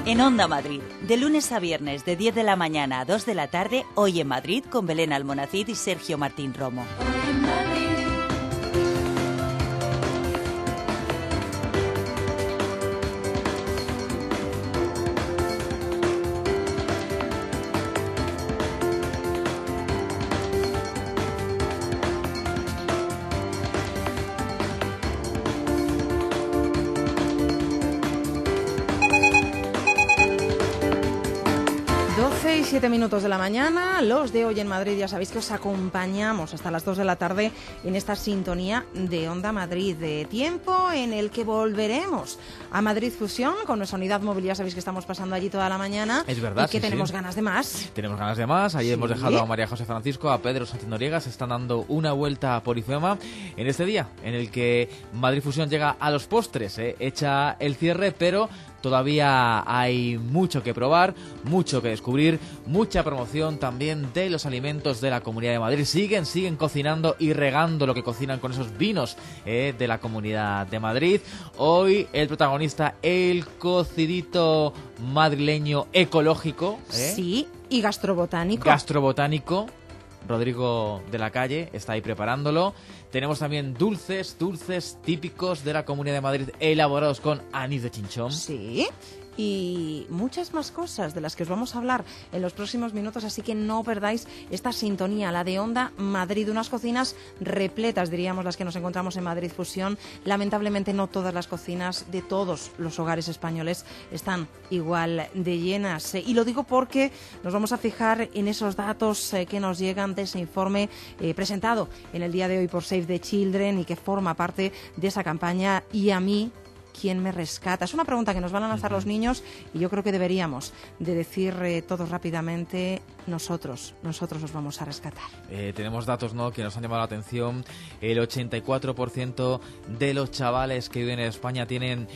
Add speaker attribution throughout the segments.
Speaker 1: En Onda Madrid, de lunes a viernes de 10 de la mañana a 2 de la tarde, Hoy en Madrid con Belén Almonacid y Sergio Martín Romo. Hoy en Madrid.
Speaker 2: 7 minutos de la mañana, los de Hoy en Madrid, ya sabéis que os acompañamos hasta las 2 de la tarde en esta sintonía de Onda Madrid, de tiempo en el que volveremos a Madrid Fusión con nuestra unidad móvil. Ya sabéis que estamos pasando allí toda la mañana.
Speaker 3: Es verdad,
Speaker 2: y que tenemos ganas de más.
Speaker 3: Tenemos ganas de más. Ayer hemos dejado a María José Francisco, a Pedro Sánchez Noriega, se están dando una vuelta por IFEMA en este día en el que Madrid Fusión llega a los postres, echa el cierre, pero todavía hay mucho que probar, mucho que descubrir, mucha promoción también de los alimentos de la Comunidad de Madrid. Siguen cocinando y regando lo que cocinan con esos vinos de la Comunidad de Madrid. Hoy el protagonista, el cocidito madrileño ecológico.
Speaker 2: Sí, y gastrobotánico.
Speaker 3: Gastrobotánico. Rodrigo de la Calle está ahí preparándolo. Tenemos también dulces típicos de la Comunidad de Madrid, elaborados con anís de chinchón.
Speaker 2: Sí, y muchas más cosas de las que os vamos a hablar en los próximos minutos, así que no perdáis esta sintonía, la de Onda Madrid. Unas cocinas repletas, diríamos, las que nos encontramos en Madrid Fusión. Lamentablemente no todas las cocinas de todos los hogares españoles están igual de llenas. Y lo digo porque nos vamos a fijar en esos datos que nos llegan de ese informe presentado en el día de hoy por Save the Children y que forma parte de esa campaña Y a mí, ¿quién me rescata? Es una pregunta que nos van a lanzar los niños y yo creo que deberíamos de decir todos rápidamente: nosotros os vamos a rescatar.
Speaker 3: Tenemos datos, ¿no?, que nos han llamado la atención. El 84% de los chavales que viven en España viven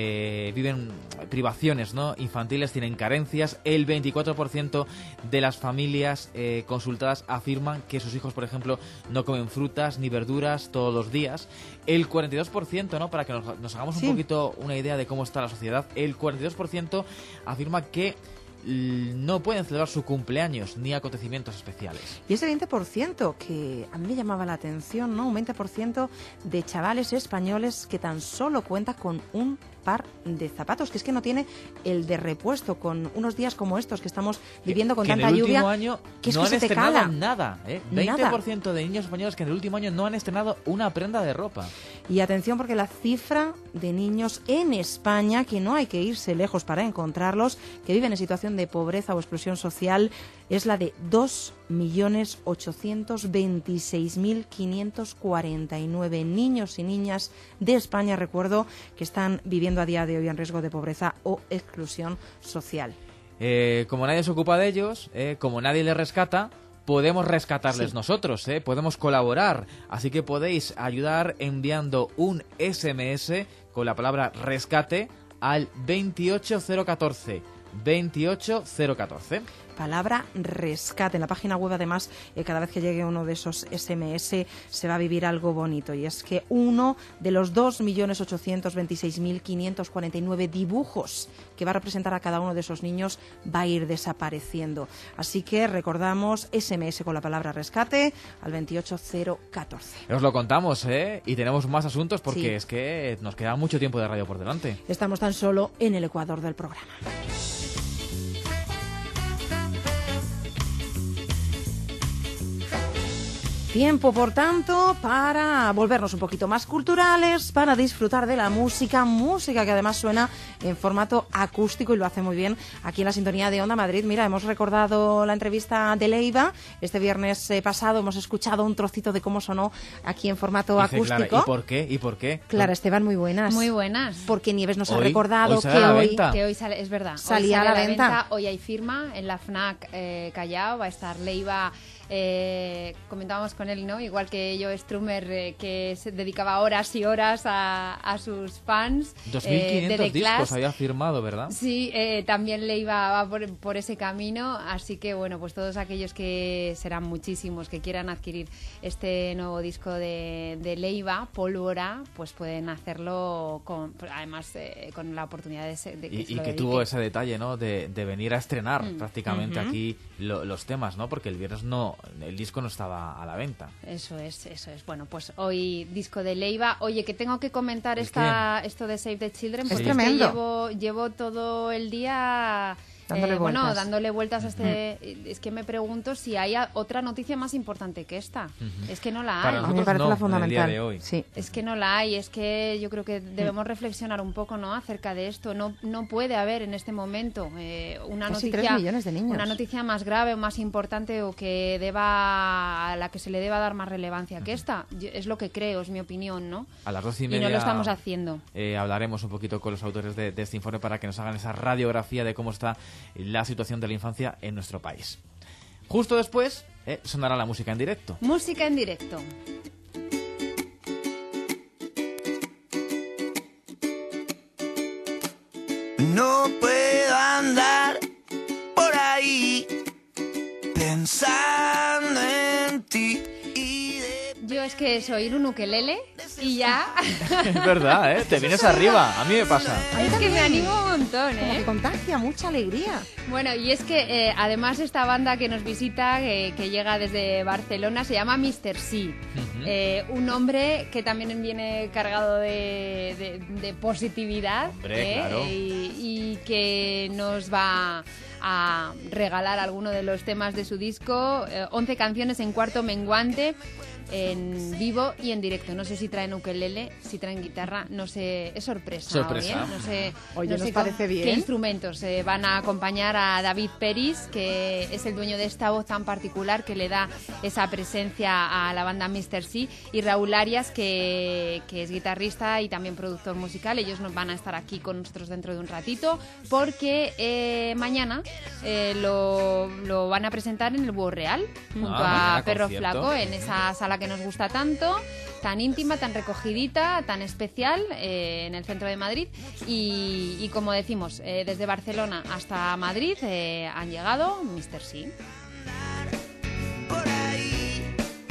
Speaker 3: privaciones, ¿no?, infantiles, tienen carencias. El 24% de las familias consultadas afirman que sus hijos, por ejemplo, no comen frutas ni verduras todos los días. El 42%, ¿no?, para que nos hagamos un poquito una idea de cómo está la sociedad, el 42% afirma que no pueden celebrar su cumpleaños ni acontecimientos especiales.
Speaker 2: Y ese 20% que a mí me llamaba la atención, ¿no? Un 20% de chavales españoles que tan solo cuenta con un par de zapatos, que es que no tiene el de repuesto, con unos días como estos que estamos viviendo con tanta lluvia.
Speaker 3: En el último año
Speaker 2: que
Speaker 3: no han estrenado nada, 20%
Speaker 2: nada.
Speaker 3: de niños españoles que en el último año no han estrenado una prenda de ropa.
Speaker 2: Y atención, porque la cifra de niños en España, que no hay que irse lejos para encontrarlos, que viven en situación de pobreza o exclusión social, es la de 2.826.549 niños y niñas de España, recuerdo, que están viviendo a día de hoy en riesgo de pobreza o exclusión social.
Speaker 3: Como nadie se ocupa de ellos, como nadie les rescata, podemos rescatarles nosotros, podemos colaborar. Así que podéis ayudar enviando un SMS con la palabra rescate al 28014. 28014.
Speaker 2: Palabra rescate. En la página web, además, cada vez que llegue uno de esos SMS se va a vivir algo bonito, y es que uno de los 2.826.549 dibujos que va a representar a cada uno de esos niños va a ir desapareciendo. Así que recordamos, SMS con la palabra rescate al 28014.
Speaker 3: Os lo contamos, y tenemos más asuntos porque es que nos queda mucho tiempo de radio por delante.
Speaker 2: Estamos tan solo en el ecuador del programa. Tiempo, por tanto, para volvernos un poquito más culturales, para disfrutar de la música que además suena en formato acústico y lo hace muy bien aquí en la sintonía de Onda Madrid. Mira, hemos recordado la entrevista de Leiva este viernes pasado, hemos escuchado un trocito de cómo sonó aquí en formato acústico.
Speaker 3: Clara, ¿y por qué?
Speaker 2: Clara Esteban, muy buenas.
Speaker 4: Muy buenas.
Speaker 2: Porque Nieves nos ha recordado
Speaker 4: que hoy sale, es verdad,
Speaker 2: salía a la venta.
Speaker 4: Hoy hay firma en la FNAC Callao, va a estar Leiva comentábamos con él, ¿no? Igual que Joe Strummer, que se dedicaba horas y horas a sus fans.
Speaker 3: 2.500 discos había firmado, ¿verdad?
Speaker 4: Sí, también va por ese camino, así que bueno, pues todos aquellos que serán muchísimos que quieran adquirir este nuevo disco de Leiva, Pólvora, pues pueden hacerlo además con la oportunidad de
Speaker 3: que tuvo ese detalle, ¿no? De venir a estrenar prácticamente aquí los temas, ¿no? Porque el viernes el disco no estaba a la venta.
Speaker 4: Eso es. Bueno, pues hoy disco de Leiva. Oye, que tengo que comentar esto de Save the Children, porque
Speaker 2: es tremendo.
Speaker 4: Llevo todo el día dándole vueltas a es que me pregunto si hay otra noticia más importante que esta. Es que no la hay.
Speaker 3: Para nosotros,
Speaker 2: a mí me parece la fundamental.
Speaker 3: En el día de hoy.
Speaker 2: Sí.
Speaker 4: Es que no la hay. Es que yo creo que debemos reflexionar un poco, ¿no?, acerca de esto. No puede haber en este momento
Speaker 2: Casi 3 millones de niños.
Speaker 4: una noticia más grave o más importante o a la que se le deba dar más relevancia que esta. Es lo que creo, es mi opinión, ¿no?
Speaker 3: A las 12:30
Speaker 4: y no lo estamos haciendo.
Speaker 3: Hablaremos un poquito con los autores de este informe para que nos hagan esa radiografía de cómo está la situación de la infancia en nuestro país. Justo después sonará la música en directo.
Speaker 4: Música en directo.
Speaker 5: No puedo andar por ahí pensando en ti.
Speaker 4: Yo es que soy un ukelele y ya.
Speaker 3: Es verdad, ¿eh? Te vienes arriba. A mí me pasa.
Speaker 4: Es que me animo un montón,
Speaker 2: Como que contagia mucha alegría.
Speaker 4: Bueno, y es que además esta banda que nos visita, que llega desde Barcelona, se llama Mr. C. Un hombre que también viene cargado de positividad.
Speaker 3: Hombre, claro.
Speaker 4: Y que nos va a regalar alguno de los temas de su disco, 11 canciones en cuarto menguante, en vivo y en directo. No sé si traen ukelele, si traen guitarra, no sé, es sorpresa. Hoy, ¿eh? No sé,
Speaker 2: Oye,
Speaker 4: no
Speaker 2: nos
Speaker 4: sé
Speaker 2: parece bien.
Speaker 4: qué instrumentos van a acompañar a David Peris, que es el dueño de esta voz tan particular que le da esa presencia a la banda Mr. C, y Raúl Arias, que es guitarrista y también productor musical. Ellos nos van a estar aquí con nosotros dentro de un ratito, porque mañana lo van a presentar en el Búho Real, junto a Perro
Speaker 3: concierto.
Speaker 4: Flaco, en esa sala que nos gusta tanto, tan íntima, tan recogidita, tan especial, en el centro de Madrid. Y como decimos, desde Barcelona hasta Madrid han llegado Mr. C.
Speaker 5: Por ahí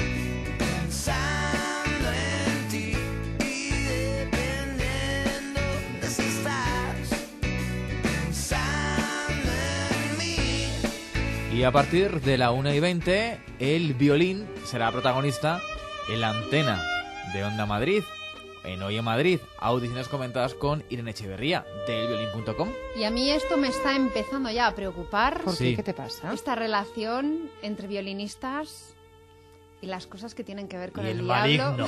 Speaker 5: pensando en ti y dependiendo de si estás pensando en mí.
Speaker 3: Y a partir de la 1:20, el violín será protagonista en la antena de Onda Madrid, en Hoy en Madrid. Audiciones comentadas con Irene Echeverría, de elviolín.com.
Speaker 4: Y a mí esto me está empezando ya a preocupar.
Speaker 2: ¿Por
Speaker 3: Sí.
Speaker 2: qué? ¿Qué te pasa?
Speaker 4: Esta relación entre violinistas y las cosas que tienen que ver con
Speaker 3: Y
Speaker 4: el
Speaker 3: el
Speaker 4: diablo.
Speaker 3: maligno.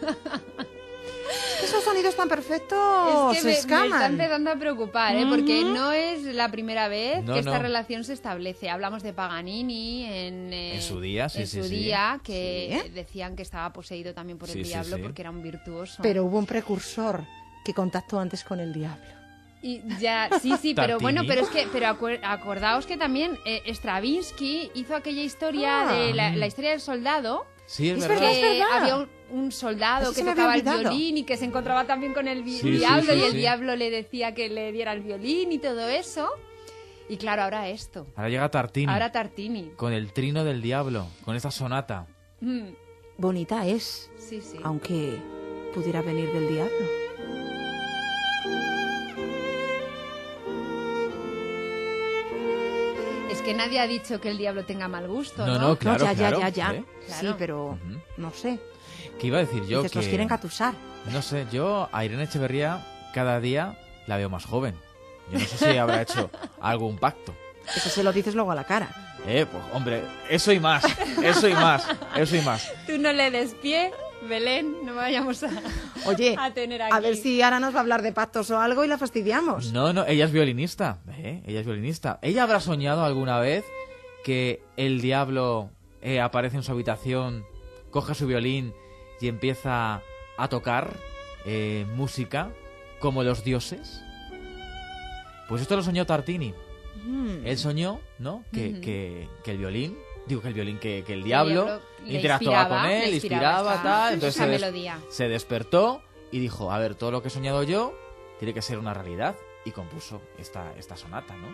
Speaker 2: Esos sonidos tan perfectos
Speaker 4: Es que
Speaker 2: se
Speaker 4: me está
Speaker 2: escaman.
Speaker 4: empezando a preocupar, porque no es la primera vez
Speaker 3: No,
Speaker 4: que esta
Speaker 3: no.
Speaker 4: relación se establece. Hablamos de Paganini en
Speaker 3: su día, sí,
Speaker 4: en
Speaker 3: sí,
Speaker 4: su
Speaker 3: sí.
Speaker 4: día, que
Speaker 2: Sí.
Speaker 4: decían que estaba poseído también por
Speaker 3: Sí,
Speaker 4: el
Speaker 3: sí,
Speaker 4: diablo,
Speaker 3: sí.
Speaker 4: porque era un virtuoso.
Speaker 2: Pero hubo un precursor que contactó antes con el diablo.
Speaker 4: Y ya, sí, pero
Speaker 3: Tartini.
Speaker 4: bueno, acordaos que también Stravinsky hizo aquella historia
Speaker 2: Ah.
Speaker 4: de la historia del soldado.
Speaker 3: Sí, es
Speaker 2: Es
Speaker 3: verdad.
Speaker 2: verdad.
Speaker 4: Que había un soldado
Speaker 2: Eso
Speaker 4: que
Speaker 2: se me había
Speaker 4: tocaba el
Speaker 2: olvidado.
Speaker 4: violín y que se encontraba también con el
Speaker 3: Sí, sí,
Speaker 4: diablo,
Speaker 3: sí,
Speaker 4: y el
Speaker 3: sí.
Speaker 4: diablo le decía que le diera el violín y todo eso. Y claro, ahora esto.
Speaker 3: Ahora llega Tartini,
Speaker 4: Ahora Tartini.
Speaker 3: con el trino del diablo, con esta sonata.
Speaker 4: Mm,
Speaker 2: Bonita es,
Speaker 4: sí, sí.
Speaker 2: aunque pudiera venir del diablo.
Speaker 4: Es que nadie ha dicho que el diablo tenga mal gusto, ¿no?
Speaker 3: No, claro,
Speaker 2: ya,
Speaker 3: claro.
Speaker 2: ya.
Speaker 3: ¿eh?
Speaker 2: Sí,
Speaker 4: Claro.
Speaker 2: pero
Speaker 3: Ujú.
Speaker 2: no sé.
Speaker 3: ¿Qué iba a decir yo?
Speaker 2: Dices, nos quieren gatusar.
Speaker 3: No sé, yo a Irene Echeverría cada día la veo más joven. Yo no sé si habrá hecho algún pacto.
Speaker 2: Eso se lo dices luego a la cara.
Speaker 3: Pues hombre, eso y más, eso y más, eso y más.
Speaker 4: Tú no le des pie, Belén, no vayamos
Speaker 2: Oye,
Speaker 4: a tener aquí.
Speaker 2: a ver si ahora nos va a hablar de pactos o algo y la fastidiamos.
Speaker 3: No, ella es violinista, ella es violinista. ¿Ella habrá soñado alguna vez que el diablo aparece en su habitación, coge su violín y empieza a tocar música como los dioses? Pues esto lo soñó Tartini. Él soñó, ¿no? Que el violín Digo que el violín, que el diablo
Speaker 4: le
Speaker 3: interactuaba
Speaker 4: inspiraba,
Speaker 3: con él,
Speaker 4: le
Speaker 3: le
Speaker 4: inspiraba
Speaker 3: inspiraba,
Speaker 4: esa-
Speaker 3: tal.
Speaker 4: esa
Speaker 3: Entonces
Speaker 4: melodía.
Speaker 3: se despertó y dijo, a ver, todo lo que he soñado yo tiene que ser una realidad. Y compuso esta sonata, ¿no?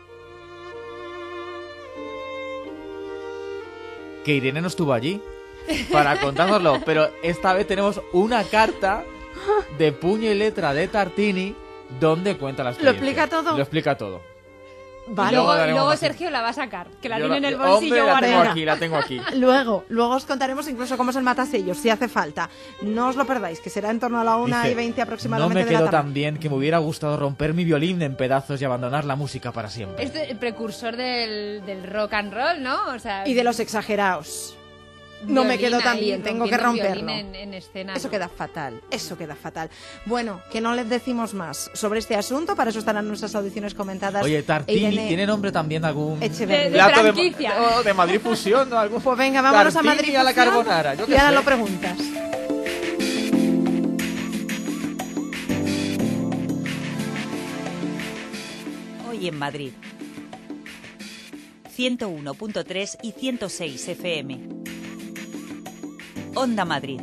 Speaker 3: Que Irene no estuvo allí para contárnoslo, pero esta vez tenemos una carta de puño y letra de Tartini donde cuenta la experiencia.
Speaker 2: explica todo?
Speaker 3: Lo explica todo.
Speaker 2: Vale.
Speaker 4: Y luego,
Speaker 3: daremos más-
Speaker 4: Sergio la va a sacar, que la
Speaker 3: Yo
Speaker 4: tiene en el
Speaker 3: hombre,
Speaker 4: bolsillo
Speaker 3: la tengo
Speaker 4: guardada.
Speaker 3: aquí, la tengo aquí.
Speaker 2: Luego os contaremos incluso cómo es el matasellos, si hace falta. No os lo perdáis, que será en torno a la 1:20
Speaker 3: Dice,
Speaker 2: aproximadamente
Speaker 3: no me
Speaker 2: de la
Speaker 3: quedó
Speaker 2: tarde.
Speaker 3: tan bien que me hubiera gustado romper mi violín en pedazos y abandonar la música para siempre.
Speaker 4: Es el precursor del rock and roll, ¿no? O sea,
Speaker 2: Y de los exagerados. No me
Speaker 4: violín
Speaker 2: quedó tan
Speaker 4: ahí,
Speaker 2: bien, tengo que
Speaker 4: rompiendo un
Speaker 2: romperlo.
Speaker 4: violín en escena.
Speaker 2: Eso
Speaker 4: ¿no?
Speaker 2: queda fatal, eso queda fatal. Bueno, que no les decimos más sobre este asunto, para eso estarán nuestras audiciones comentadas.
Speaker 3: Oye, Tartini,
Speaker 2: Irene
Speaker 3: ¿tiene nombre también algún
Speaker 2: Echeverría.
Speaker 4: De
Speaker 3: plato
Speaker 4: franquicia.
Speaker 3: de Madrid Fusión? ¿No? ¿Algún?
Speaker 2: Pues venga, vámonos
Speaker 3: Tartini
Speaker 2: a Madrid
Speaker 3: a la
Speaker 2: Fusión,
Speaker 3: carbonara, yo qué
Speaker 2: y ahora
Speaker 3: sé.
Speaker 2: lo preguntas.
Speaker 1: Hoy en Madrid. 101.3 y 106 FM. Onda Madrid.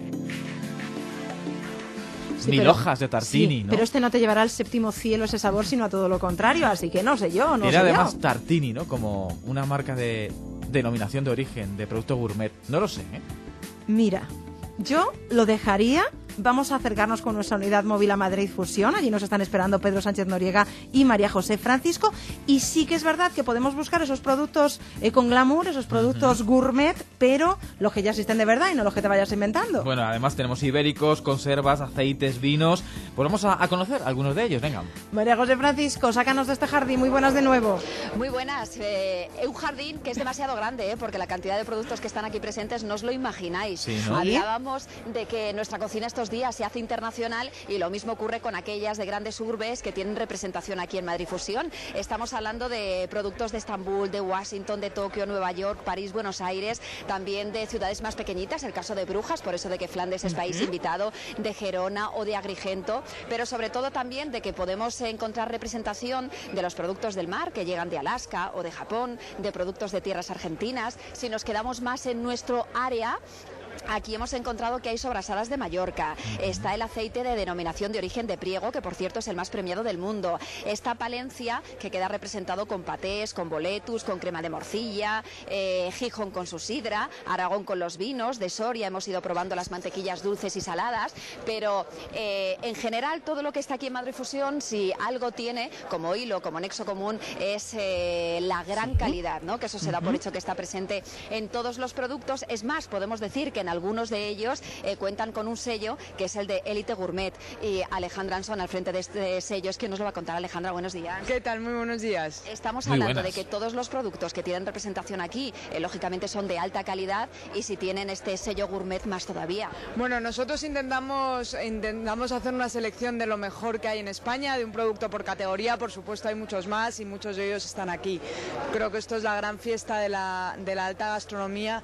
Speaker 2: Sí,
Speaker 3: Mil
Speaker 2: pero-
Speaker 3: hojas de Tartini,
Speaker 2: sí,
Speaker 3: ¿no?
Speaker 2: Pero este no te llevará al séptimo cielo ese sabor, sino a todo lo contrario, así que no sé yo, no
Speaker 3: Tiene
Speaker 2: sé
Speaker 3: además
Speaker 2: yo.
Speaker 3: Tartini, ¿no? Como una marca de denominación de origen, de producto gourmet. No lo sé, ¿eh?
Speaker 2: Mira, yo lo dejaría. Vamos a acercarnos con nuestra unidad móvil a Madrid Fusión. Allí nos están esperando Pedro Sánchez Noriega y María José Francisco. Y sí que es verdad que podemos buscar esos productos con glamour, esos productos gourmet, pero los que ya existen de verdad y no los que te vayas inventando.
Speaker 3: Bueno, además tenemos ibéricos, conservas, aceites, vinos. Pues vamos a conocer algunos de ellos, venga.
Speaker 2: María José Francisco, sácanos de este jardín. Muy buenas de nuevo.
Speaker 6: Muy buenas. Un jardín que es demasiado grande, porque la cantidad de productos que están aquí presentes no os lo imagináis.
Speaker 3: Sí, ¿no?
Speaker 6: Hablábamos de que nuestra cocina estos días se hace internacional y lo mismo ocurre con aquellas de grandes urbes que tienen representación aquí en Madrid Fusión. Estamos hablando de productos de Estambul, de Washington, de Tokio, Nueva York, París, Buenos Aires, también de ciudades más pequeñitas, el caso de Brujas, por eso de que Flandes es país invitado, de Gerona o de Agrigento, pero sobre todo también de que podemos encontrar representación de los productos del mar que llegan de Alaska o de Japón, de productos de tierras argentinas. Si nos quedamos más en nuestro área, aquí hemos encontrado que hay sobrasadas de Mallorca, está el aceite de denominación de origen de Priego, que por cierto es el más premiado del mundo, está Palencia, que queda representado con patés, con boletus, con crema de morcilla, Gijón con su sidra, Aragón con los vinos, de Soria hemos ido probando las mantequillas dulces y saladas, pero en general todo lo que está aquí en Madrid Fusión, si algo tiene como hilo, como nexo común, es la gran calidad, ¿no? Que eso se da por hecho que está presente en todos los productos. Es más, podemos decir que en algunos de ellos cuentan con un sello que es el de Élite Gourmet, y Alejandra Anson al frente de este sello es quien nos lo va a contar. Alejandra, buenos días.
Speaker 7: ¿Qué tal? Muy buenos días.
Speaker 6: Estamos
Speaker 3: Muy
Speaker 6: hablando
Speaker 3: buenas.
Speaker 6: de que todos los productos que tienen representación aquí, lógicamente son de alta calidad, y si tienen este sello gourmet más todavía.
Speaker 7: Bueno, nosotros intentamos hacer una selección de lo mejor que hay en España, de un producto por categoría. Por supuesto hay muchos más y muchos de ellos están aquí. Creo que esto es la gran fiesta de la alta gastronomía.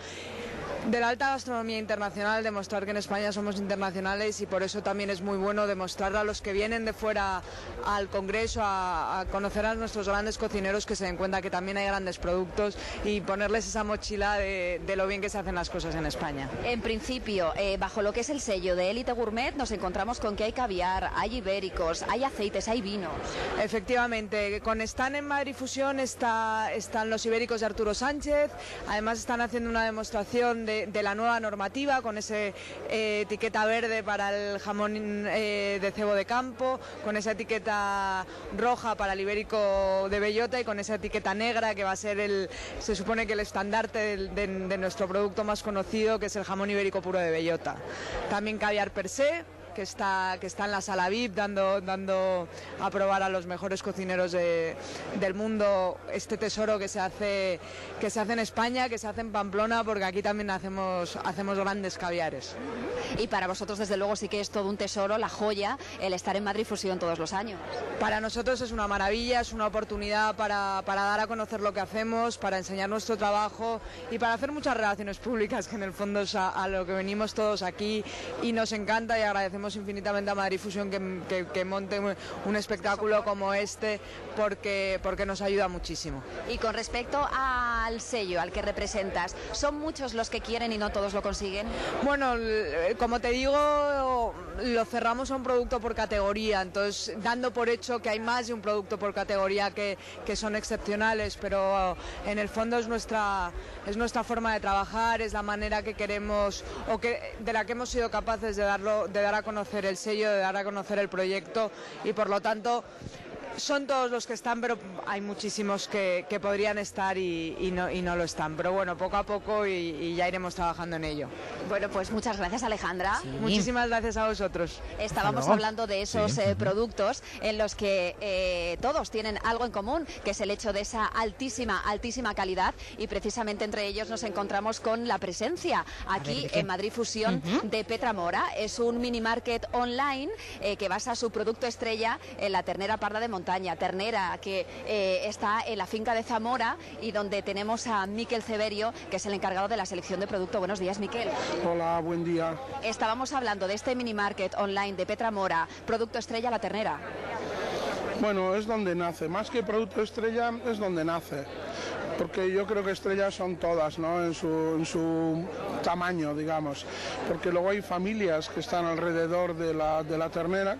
Speaker 7: De la alta gastronomía internacional, demostrar que en España somos internacionales, y por eso también es muy bueno demostrarle a los que vienen de fuera al Congreso a conocer a nuestros grandes cocineros, que se den cuenta que también hay grandes productos, y ponerles esa mochila de lo bien que se hacen las cosas en España.
Speaker 6: En principio, bajo lo que es el sello de Élite Gourmet, nos encontramos con que hay caviar, hay ibéricos, hay aceites, hay vinos.
Speaker 7: Efectivamente, con Stan en Madrid Fusión están los ibéricos de Arturo Sánchez. Además están haciendo una demostración de la nueva normativa, con ese etiqueta verde para el jamón de cebo de campo, con esa etiqueta roja para el ibérico de bellota, y con esa etiqueta negra que va a ser se supone que el estandarte de nuestro producto más conocido, que es el jamón ibérico puro de bellota. También caviar per se, que está en la sala VIP dando a probar a los mejores cocineros del mundo este tesoro que se hace en España, que se hace en Pamplona, porque aquí también hacemos grandes caviares.
Speaker 6: Y para vosotros, desde luego, sí que es todo un tesoro, la joya, el estar en Madrid Fusión todos los años.
Speaker 7: Para nosotros es una maravilla, es una oportunidad para dar a conocer lo que hacemos, para enseñar nuestro trabajo y para hacer muchas relaciones públicas, que en el fondo es a lo que venimos todos aquí, y nos encanta y agradecemos agradecemos infinitamente a Madrid Fusión que monte un espectáculo como este porque nos ayuda muchísimo.
Speaker 6: Y con respecto al sello al que representas, ¿son muchos los que quieren y no todos lo consiguen?
Speaker 7: Bueno, como te digo, lo cerramos a un producto por categoría, entonces dando por hecho que hay más de un producto por categoría que son excepcionales, pero en el fondo es nuestra forma de trabajar, es la manera que queremos o de la que hemos sido capaces de dar a conocer el sello, de dar a conocer el proyecto, y por lo tanto son todos los que están, pero hay muchísimos que podrían estar y no lo están. Pero bueno, poco a poco y ya iremos trabajando en ello.
Speaker 6: Bueno, pues muchas gracias, Alejandra.
Speaker 2: Sí.
Speaker 7: Muchísimas gracias a vosotros.
Speaker 6: Estábamos hablando de esos productos en los que todos tienen algo en común, que es el hecho de esa altísima calidad, y precisamente entre ellos nos encontramos con la presencia aquí en Madrid Fusión de Petra Mora. Es un mini market online que basa su producto estrella en la ternera parda de montaña, ternera que está en la finca de Zamora, y donde tenemos a Miquel Ceberio, que es el encargado de la selección de producto. Buenos días, Miquel.
Speaker 8: Hola, buen día.
Speaker 6: Estábamos hablando de este mini market online de Petra Mora, producto estrella la ternera.
Speaker 8: Bueno, es donde nace, más que producto estrella, es donde nace. Porque yo creo que estrellas son todas, ¿no? En su tamaño, digamos. Porque luego hay familias que están alrededor de la ternera,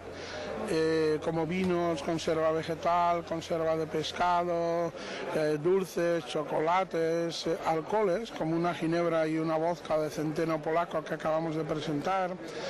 Speaker 8: como vinos, conserva vegetal, conserva de pescado, dulces, chocolates, alcoholes, como una ginebra y una vodka de centeno polaco que acabamos de presentar,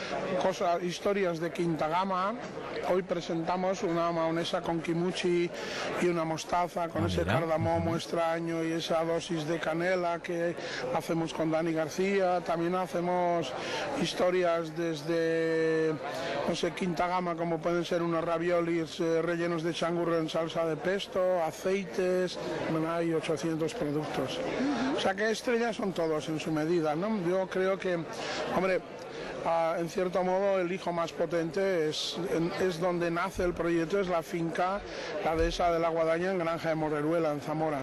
Speaker 8: historias de quinta gama. Hoy presentamos una mahonesa con kimuchi y una mostaza con ese cardamomo extraño y esa dosis de canela que hacemos con Dani García. También hacemos historias desde, no sé, quinta gama, como pueden ser unos raviolis rellenos de changurro en salsa de pesto, aceites. Bueno, hay 800 productos. O sea que estrellas son todos en su medida, ¿no? Yo creo que, hombre, en cierto modo el hijo más potente es donde nace el proyecto, es la finca, la dehesa de la Guadaña en Granja de Moreruela, en Zamora.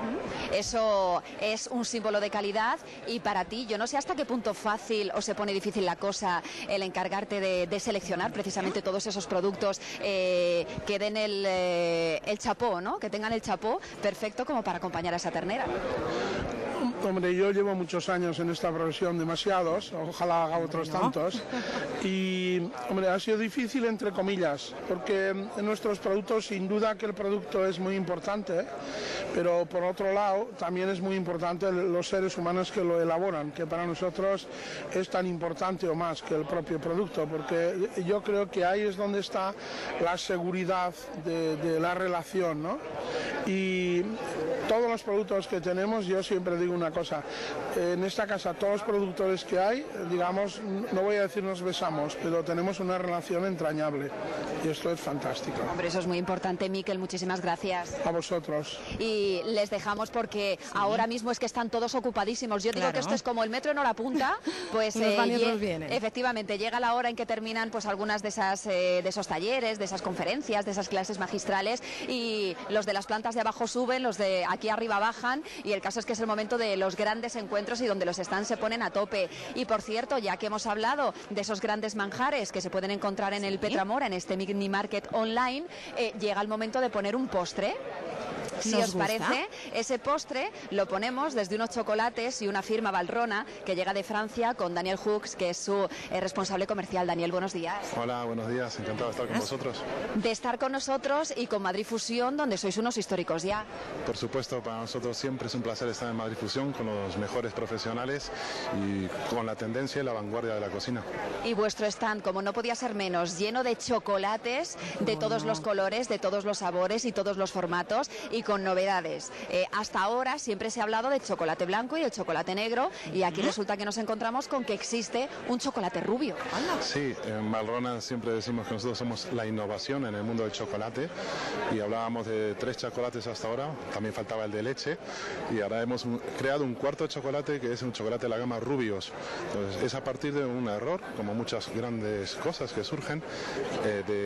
Speaker 6: Eso es un símbolo de calidad, y para ti, yo no sé hasta qué punto fácil o se pone difícil la cosa el encargarte de seleccionar precisamente todos esos productos que den el chapó, ¿no? Que tengan el chapó perfecto como para acompañar a esa ternera.
Speaker 8: Hombre, yo llevo muchos años en esta profesión, demasiados, ojalá haga otros tantos, y hombre, ha sido difícil entre comillas, porque en nuestros productos sin duda que el producto es muy importante, pero por otro lado también es muy importante los seres humanos que lo elaboran, que para nosotros es tan importante o más que el propio producto, porque yo creo que ahí es donde está la seguridad de la relación, ¿no? Y todos los productos que tenemos, yo siempre digo una cosa, en esta casa todos los productores que hay, digamos, no voy a decir nos besamos, pero tenemos una relación entrañable y esto es fantástico.
Speaker 6: Hombre, eso es muy importante, Miquel, muchísimas gracias.
Speaker 8: A vosotros.
Speaker 6: Y les dejamos porque ahora mismo es que están todos ocupadísimos. Yo digo que esto es como el metro en hora punta, pues efectivamente llega la hora en que terminan pues algunas de esos talleres, de esas conferencias, de esas clases magistrales, y los de las plantas de abajo suben, los de aquí arriba bajan, y el caso es que es el momento de los grandes encuentros y donde los stands se ponen a tope. Y por cierto, ya que hemos hablado de esos grandes manjares que se pueden encontrar en el Petra Mora, en este mini market online, llega el momento de poner un postre. Si os parece, ese postre lo ponemos desde unos chocolates y una firma Valrhona que llega de Francia con Daniel Hooks, que es su responsable comercial. Daniel, buenos días.
Speaker 9: Hola, buenos días, encantado de estar con vosotros.
Speaker 6: De estar con nosotros y con Madrid Fusión, donde sois unos históricos ya.
Speaker 9: Por supuesto, para nosotros siempre es un placer estar en Madrid Fusión con los mejores profesionales y con la tendencia y la vanguardia de la cocina.
Speaker 6: Y vuestro stand, como no podía ser menos, lleno de chocolates de todos los colores, de todos los sabores y todos los formatos, y con novedades. Hasta ahora siempre se ha hablado de chocolate blanco y el chocolate negro, y aquí resulta que nos encontramos con que existe un chocolate rubio.
Speaker 9: Sí, en Valrhona siempre decimos que nosotros somos la innovación en el mundo del chocolate, y hablábamos de 3 chocolates hasta ahora, también faltaba el de leche, y ahora hemos creado un cuarto chocolate que es un chocolate de la gama rubios. Entonces, es a partir de un error, como muchas grandes cosas que surgen, de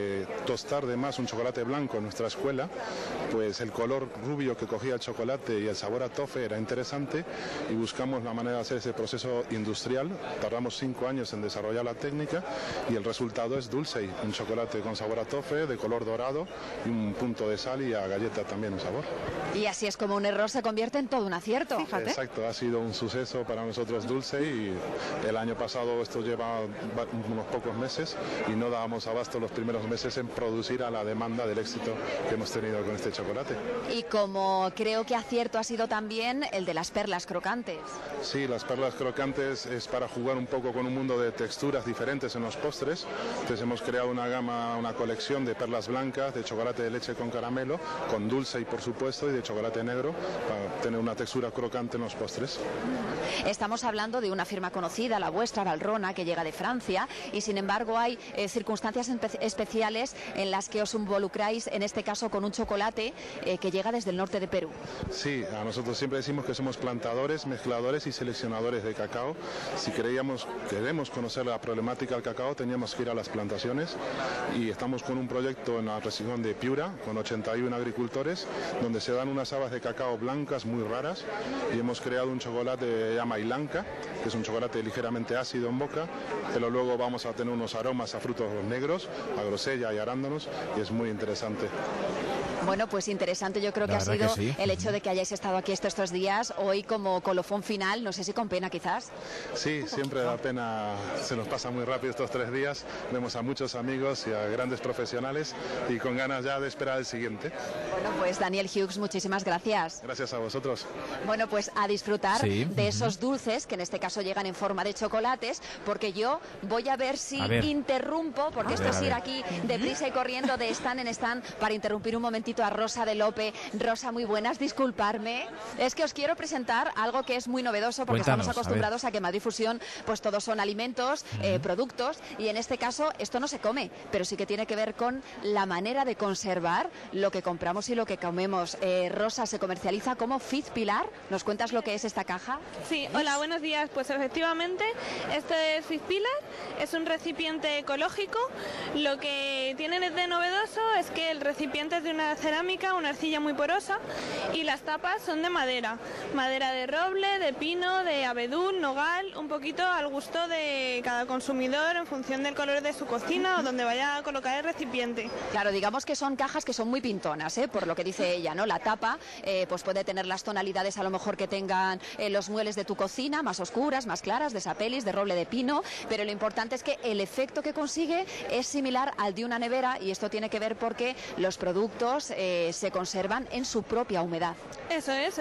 Speaker 9: tostar de más un chocolate blanco en nuestra escuela, pues el color rubio que cogía el chocolate y el sabor a toffee era interesante y buscamos la manera de hacer ese proceso industrial. Tardamos 5 años en desarrollar la técnica y el resultado es dulce, un chocolate con sabor a toffee, de color dorado y un punto de sal y a galleta también un sabor.
Speaker 6: Y así es como un error se convierte en todo un acierto. Fíjate.
Speaker 9: Exacto, ha sido un suceso para nosotros dulce y el año pasado esto lleva unos pocos meses y no dábamos abasto los primeros meses en producir a la demanda del éxito que hemos tenido con este chocolate.
Speaker 6: Y como creo que acierto ha sido también el de las perlas crocantes.
Speaker 9: Sí, las perlas crocantes es para jugar un poco con un mundo de texturas diferentes en los postres. Entonces hemos creado una gama, una colección de perlas blancas, de chocolate de leche con caramelo, con dulce y por supuesto, y de chocolate negro, para tener una textura crocante en los postres.
Speaker 6: Estamos hablando de una firma conocida, la vuestra, Valrhona, que llega de Francia, y sin embargo hay circunstancias especiales en las que os involucráis, en este caso con un chocolate que llega desde el norte de Perú.
Speaker 9: Sí, a nosotros siempre decimos que somos plantadores, mezcladores y seleccionadores de cacao. Si queremos conocer la problemática del cacao, teníamos que ir a las plantaciones y estamos con un proyecto en la región de Piura, con 81 agricultores, donde se dan unas habas de cacao blancas muy raras y hemos creado un chocolate que se llama Ilanka, que es un chocolate ligeramente ácido en boca, pero luego vamos a tener unos aromas a frutos negros, a grosella y arándanos, y es muy interesante.
Speaker 6: Bueno, pues interesante, yo creo que ha sido el hecho de que hayáis estado aquí estos días, hoy como colofón final, no sé si con pena quizás.
Speaker 9: Sí, siempre da pena, se nos pasa muy rápido estos 3 días, vemos a muchos amigos y a grandes profesionales y con ganas ya de esperar el siguiente.
Speaker 6: Bueno, pues Daniel Hughes, muchísimas gracias.
Speaker 9: Gracias a vosotros.
Speaker 6: Bueno, pues a disfrutar de esos dulces, que en este caso llegan en forma de chocolates, porque yo voy a ver si interrumpo, porque esto es ir aquí deprisa y corriendo de stand en stand, para interrumpir un momentito a Rosa de Lope. Rosa, muy buenas, disculparme. Es que os quiero presentar algo que es muy novedoso, porque estamos acostumbrados a que Madrid Fusión, pues todos son alimentos, productos, y en este caso esto no se come, pero sí que tiene que ver con la manera de conservar lo que compramos y lo que comemos. Rosa, se comercializa como Fizz Pilar. ¿Nos cuentas lo que es esta caja?
Speaker 10: Sí, hola, buenos días. Pues efectivamente, este es Fizz Pilar, es un recipiente ecológico. Lo que tiene de novedoso es que el recipiente es de una cerámica, una arcilla muy porosa, y las tapas son de madera de roble, de pino, de abedul, nogal, un poquito al gusto de cada consumidor en función del color de su cocina o donde vaya a colocar el recipiente.
Speaker 6: Claro, digamos que son cajas que son muy pintonas, por lo que dice ella, ¿no? La tapa pues puede tener las tonalidades a lo mejor que tengan los muebles de tu cocina, más oscuras, más claras, de sapelis, de roble de pino, pero lo importante es que el efecto que consigue es similar al de una nevera, y esto tiene que ver porque los productos se conservan en su propia humedad.
Speaker 10: Eso es.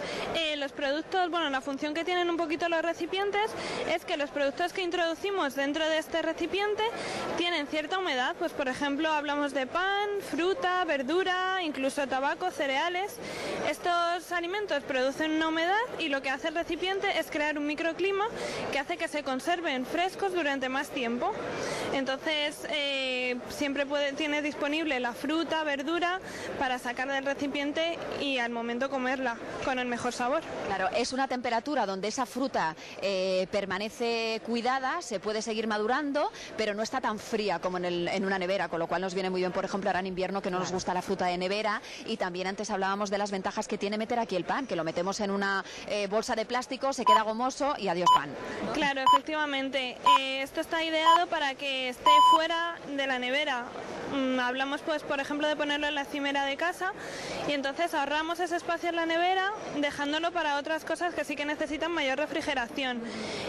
Speaker 10: Los productos, bueno, la función que tienen un poquito los recipientes es que los productos que introducimos dentro de este recipiente tienen cierta humedad, pues por ejemplo hablamos de pan, fruta, verdura, incluso tabaco, cereales. Estos alimentos producen una humedad y lo que hace el recipiente es crear un microclima que hace que se conserven frescos durante más tiempo. Entonces siempre tienes disponible la fruta, verdura para sacar del recipiente y al momento comerla con el mejor sabor.
Speaker 6: Claro, es una temperatura donde esa fruta permanece cuidada, se puede seguir madurando, pero no está tan fría como en una nevera, con lo cual nos viene muy bien, por ejemplo, ahora en invierno, que no nos gusta la fruta de nevera. Y también antes hablábamos de las ventajas que tiene meter aquí el pan, que lo metemos en una bolsa de plástico, se queda gomoso y adiós pan.
Speaker 10: Claro, efectivamente. Esto está ideado para que esté fuera de la nevera. Hablamos, pues, por ejemplo, de ponerlo en la encimera de casa, y entonces ahorramos ese espacio en la nevera, dejándolo para otras cosas que sí que necesitan mayor refrigeración.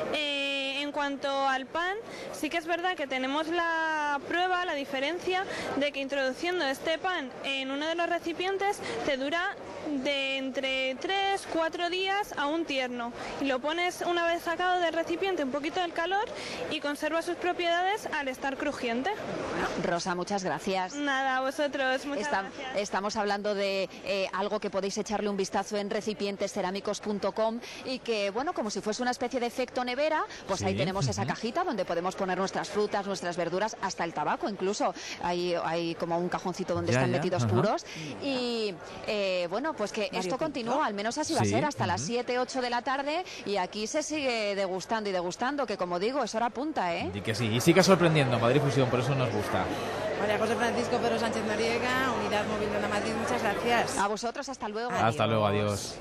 Speaker 10: En cuanto al pan, sí que es verdad que tenemos la prueba, la diferencia de que introduciendo este pan en uno de los recipientes te dura de entre 3-4 días a un tierno, y lo pones una vez sacado del recipiente un poquito del calor y conserva sus propiedades al estar crujiente.
Speaker 6: Rosa, muchas gracias.
Speaker 10: Nada, a vosotros, muchas gracias.
Speaker 6: Estamos hablando de algo que podéis echarle un vistazo en recipientescerámicos.com, y que, bueno, como si fuese una especie de efecto nevera, pues ahí tenemos esa cajita donde podemos poner nuestras frutas, nuestras verduras, hasta el tabaco incluso. Hay como un cajoncito donde están metidos puros. Y bueno, pues que esto continúa, al menos así va a ser, hasta las 7-8 de la tarde, y aquí se sigue degustando, que como digo, es hora punta,
Speaker 3: Y que sí, y sigue sorprendiendo Madrid Fusión, por eso nos gusta.
Speaker 2: María José Francisco, Pedro Sánchez Noriega, Unidad Móvil de Onda Madrid, muchas gracias.
Speaker 6: A vosotros, hasta luego.
Speaker 3: Hasta luego, adiós.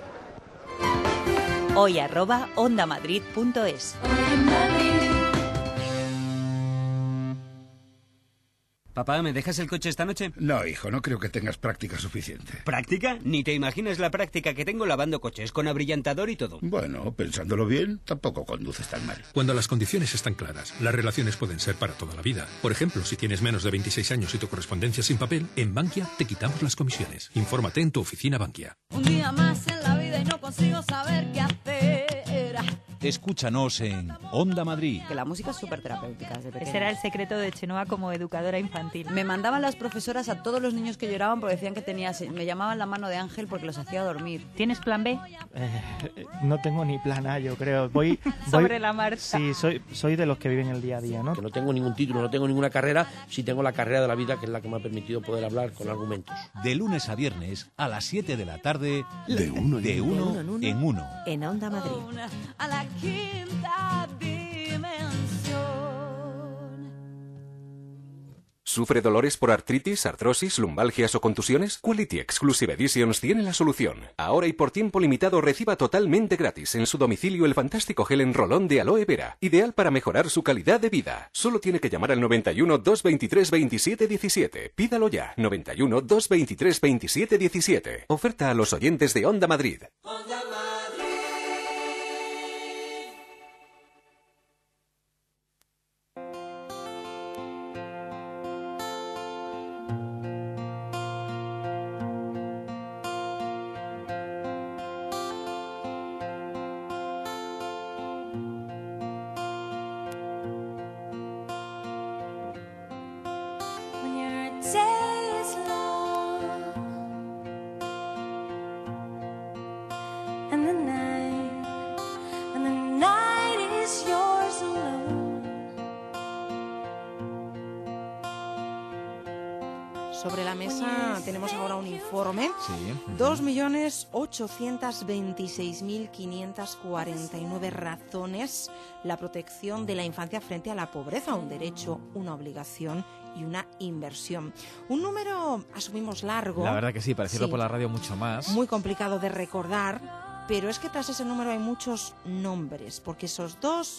Speaker 1: hoy@ondamadrid.es.
Speaker 11: Papá, ¿me dejas el coche esta noche?
Speaker 12: No, hijo, no creo que tengas práctica suficiente.
Speaker 11: ¿Práctica? Ni te imaginas la práctica que tengo lavando coches, con abrillantador y todo.
Speaker 12: Bueno, pensándolo bien, tampoco conduces tan mal.
Speaker 13: Cuando las condiciones están claras, las relaciones pueden ser para toda la vida. Por ejemplo, si tienes menos de 26 años y tu correspondencia sin papel, en Bankia te quitamos las comisiones. Infórmate en tu oficina Bankia.
Speaker 14: Un día más en la vida y no consigo saber qué hacer.
Speaker 15: Escúchanos en Onda Madrid.
Speaker 16: Que la música es súper terapéutica desde pequeña.
Speaker 17: Ese era el secreto de Chenoa como educadora infantil.
Speaker 16: Me mandaban las profesoras a todos los niños que lloraban porque decían que me llamaban la mano de ángel porque los hacía dormir.
Speaker 17: ¿Tienes plan B?
Speaker 18: No tengo ni plan A, yo creo. Voy
Speaker 17: sobre la marcha.
Speaker 18: Sí, soy de los que viven el día a día, ¿no?
Speaker 19: Que no tengo ningún título, no tengo ninguna carrera, sí tengo la carrera de la vida, que es la que me ha permitido poder hablar con argumentos.
Speaker 15: De lunes a viernes a las 7 de la tarde,
Speaker 12: de uno
Speaker 15: en uno.
Speaker 16: En Onda Madrid.
Speaker 14: A la quinta dimensión.
Speaker 20: ¿Sufre dolores por artritis, artrosis, lumbalgias o contusiones? Quality Exclusive Editions tiene la solución. Ahora y por tiempo limitado reciba totalmente gratis en su domicilio el fantástico gel en rolón de aloe vera, ideal para mejorar su calidad de vida. Solo tiene que llamar al 91 223 27 17. Pídalo ya. 91 223 27 17. Oferta a los oyentes de Onda Madrid.
Speaker 2: Sobre la mesa tenemos ahora un informe.
Speaker 3: Sí.
Speaker 2: 2.826.549 razones. La protección de la infancia frente a la pobreza, un derecho, una obligación y una inversión. Un número, asumimos, largo.
Speaker 3: La verdad que sí, para decirlo por la radio mucho más.
Speaker 2: Muy complicado de recordar, pero es que tras ese número hay muchos nombres, porque esos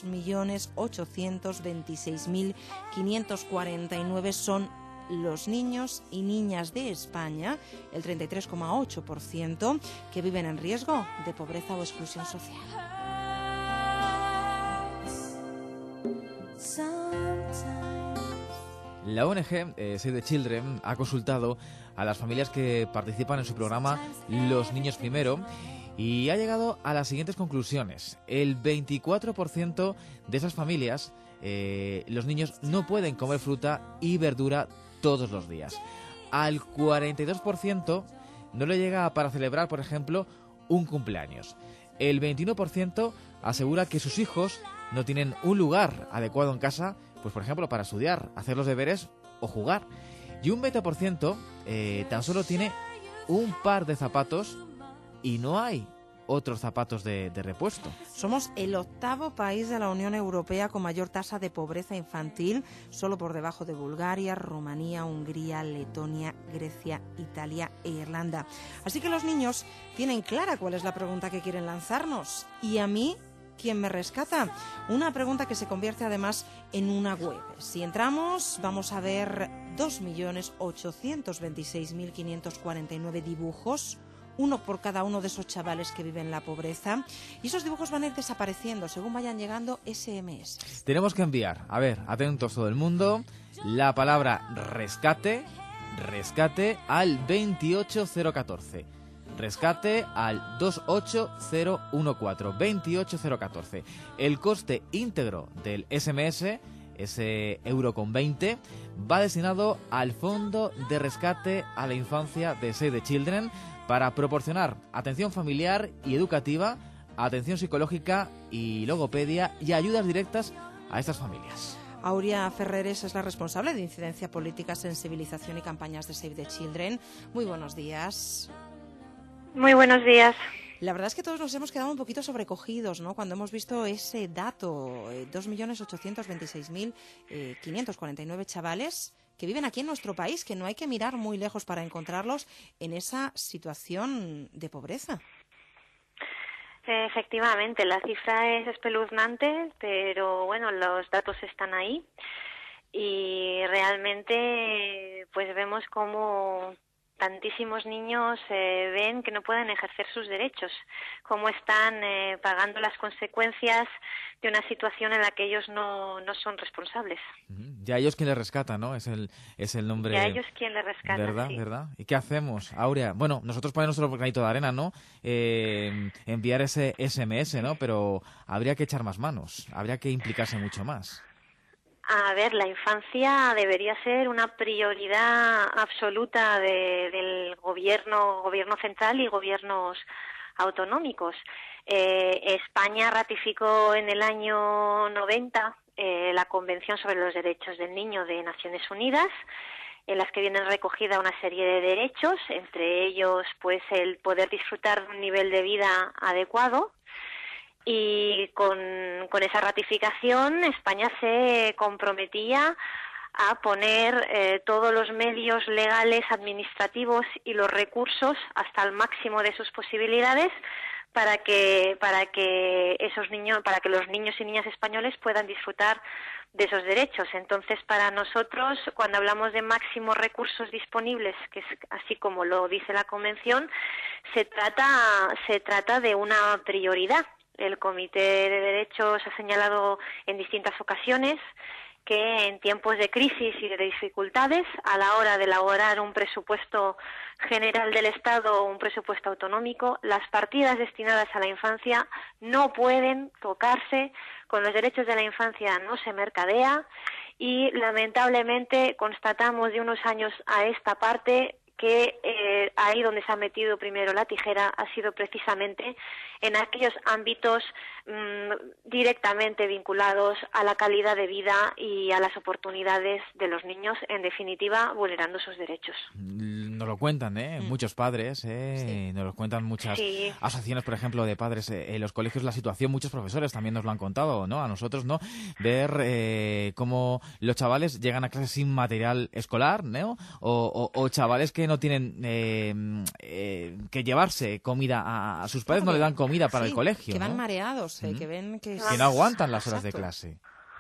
Speaker 2: 2.826.549 son los niños y niñas de España, el 33,8%, que viven en riesgo de pobreza o exclusión social.
Speaker 3: La ONG Save the Children ha consultado a las familias que participan en su programa Los Niños Primero y ha llegado a las siguientes conclusiones. El 24% de esas familias, los niños no pueden comer fruta y verdura todos los días. Al 42% no le llega para celebrar, por ejemplo, un cumpleaños. El 21% asegura que sus hijos no tienen un lugar adecuado en casa, pues por ejemplo para estudiar, hacer los deberes o jugar. Y un 20% tan solo tiene un par de zapatos y no hay otros zapatos de repuesto.
Speaker 2: Somos el 8º país de la Unión Europea con mayor tasa de pobreza infantil, solo por debajo de Bulgaria, Rumanía, Hungría, Letonia, Grecia, Italia e Irlanda. Así que los niños tienen clara cuál es la pregunta que quieren lanzarnos. ¿Y a mí quién me rescata? Una pregunta que se convierte además en una web. Si entramos, vamos a ver 2.826.549 dibujos, uno por cada uno de esos chavales que viven la pobreza, y esos dibujos van a ir desapareciendo según vayan llegando SMS.
Speaker 3: Tenemos que enviar, a ver, atentos todo el mundo, la palabra rescate al 28014. Rescate al 28014, 28014. El coste íntegro del SMS, ese €20, va destinado al Fondo de Rescate a la Infancia de Save the Children para proporcionar atención familiar y educativa, atención psicológica y logopedia y ayudas directas a estas familias.
Speaker 2: Aurea Ferreres es la responsable de incidencia política, sensibilización y campañas de Save the Children. Muy buenos días.
Speaker 21: Muy buenos días.
Speaker 2: La verdad es que todos nos hemos quedado un poquito sobrecogidos, ¿no?, cuando hemos visto ese dato, 2.826.549 chavales que viven aquí en nuestro país, que no hay que mirar muy lejos para encontrarlos en esa situación de pobreza.
Speaker 21: Efectivamente, la cifra es espeluznante, pero bueno, los datos están ahí y realmente pues vemos cómo tantísimos niños ven que no pueden ejercer sus derechos, cómo están pagando las consecuencias de una situación en la que ellos no son responsables.
Speaker 3: Ya ellos quien les rescata, ¿no? Es el nombre.
Speaker 21: Ya ellos quien les rescata.
Speaker 3: ¿Verdad?
Speaker 21: Sí.
Speaker 3: ¿Verdad? ¿Y qué hacemos, Aurea? Bueno, nosotros ponemos nuestro granito de arena, ¿no? Enviar ese SMS, ¿no? Pero habría que echar más manos, habría que implicarse mucho más.
Speaker 21: A ver, la infancia debería ser una prioridad absoluta del gobierno central y gobiernos autonómicos. España ratificó en el año 90 la Convención sobre los Derechos del Niño de Naciones Unidas, en las que vienen recogida una serie de derechos, entre ellos pues el poder disfrutar de un nivel de vida adecuado. Y con esa ratificación España se comprometía a poner todos los medios legales, administrativos y los recursos hasta el máximo de sus posibilidades para que los niños y niñas españoles puedan disfrutar de esos derechos. Entonces, para nosotros, cuando hablamos de máximos recursos disponibles, que es así como lo dice la Convención, se trata de una prioridad. El Comité de Derechos ha señalado en distintas ocasiones que en tiempos de crisis y de dificultades, a la hora de elaborar un presupuesto general del Estado o un presupuesto autonómico, las partidas destinadas a la infancia no pueden tocarse. Con los derechos de la infancia no se mercadea y lamentablemente constatamos de unos años a esta parte que ahí donde se ha metido primero la tijera ha sido precisamente en aquellos ámbitos directamente vinculados a la calidad de vida y a las oportunidades de los niños, en definitiva, vulnerando sus derechos.
Speaker 3: Nos lo cuentan, muchos padres, sí. Nos lo cuentan muchas asociaciones, por ejemplo, de padres en los colegios, la situación, muchos profesores también nos lo han contado, ¿no? A nosotros, ¿no? Ver cómo los chavales llegan a clases sin material escolar, ¿no? O chavales que no tienen que llevarse comida a sus padres, no le dan comida para el colegio,
Speaker 2: que van
Speaker 3: ¿no?
Speaker 2: mareados, que ven que
Speaker 3: no aguantan las horas de clase.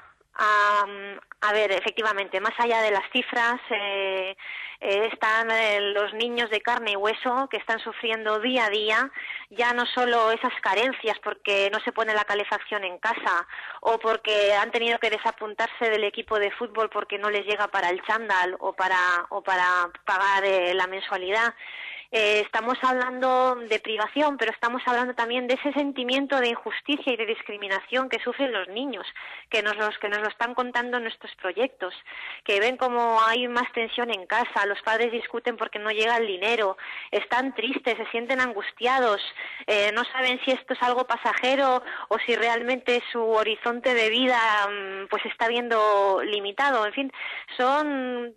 Speaker 21: A ver, efectivamente, más allá de las cifras, están los niños de carne y hueso que están sufriendo día a día, ya no solo esas carencias porque no se pone la calefacción en casa o porque han tenido que desapuntarse del equipo de fútbol porque no les llega para el chándal o para pagar la mensualidad. Estamos hablando de privación, pero estamos hablando también de ese sentimiento de injusticia y de discriminación que sufren los niños, que nos lo están contando en nuestros proyectos, que ven como hay más tensión en casa, los padres discuten porque no llega el dinero, están tristes, se sienten angustiados, no saben si esto es algo pasajero o si realmente su horizonte de vida pues está viendo limitado. En fin, son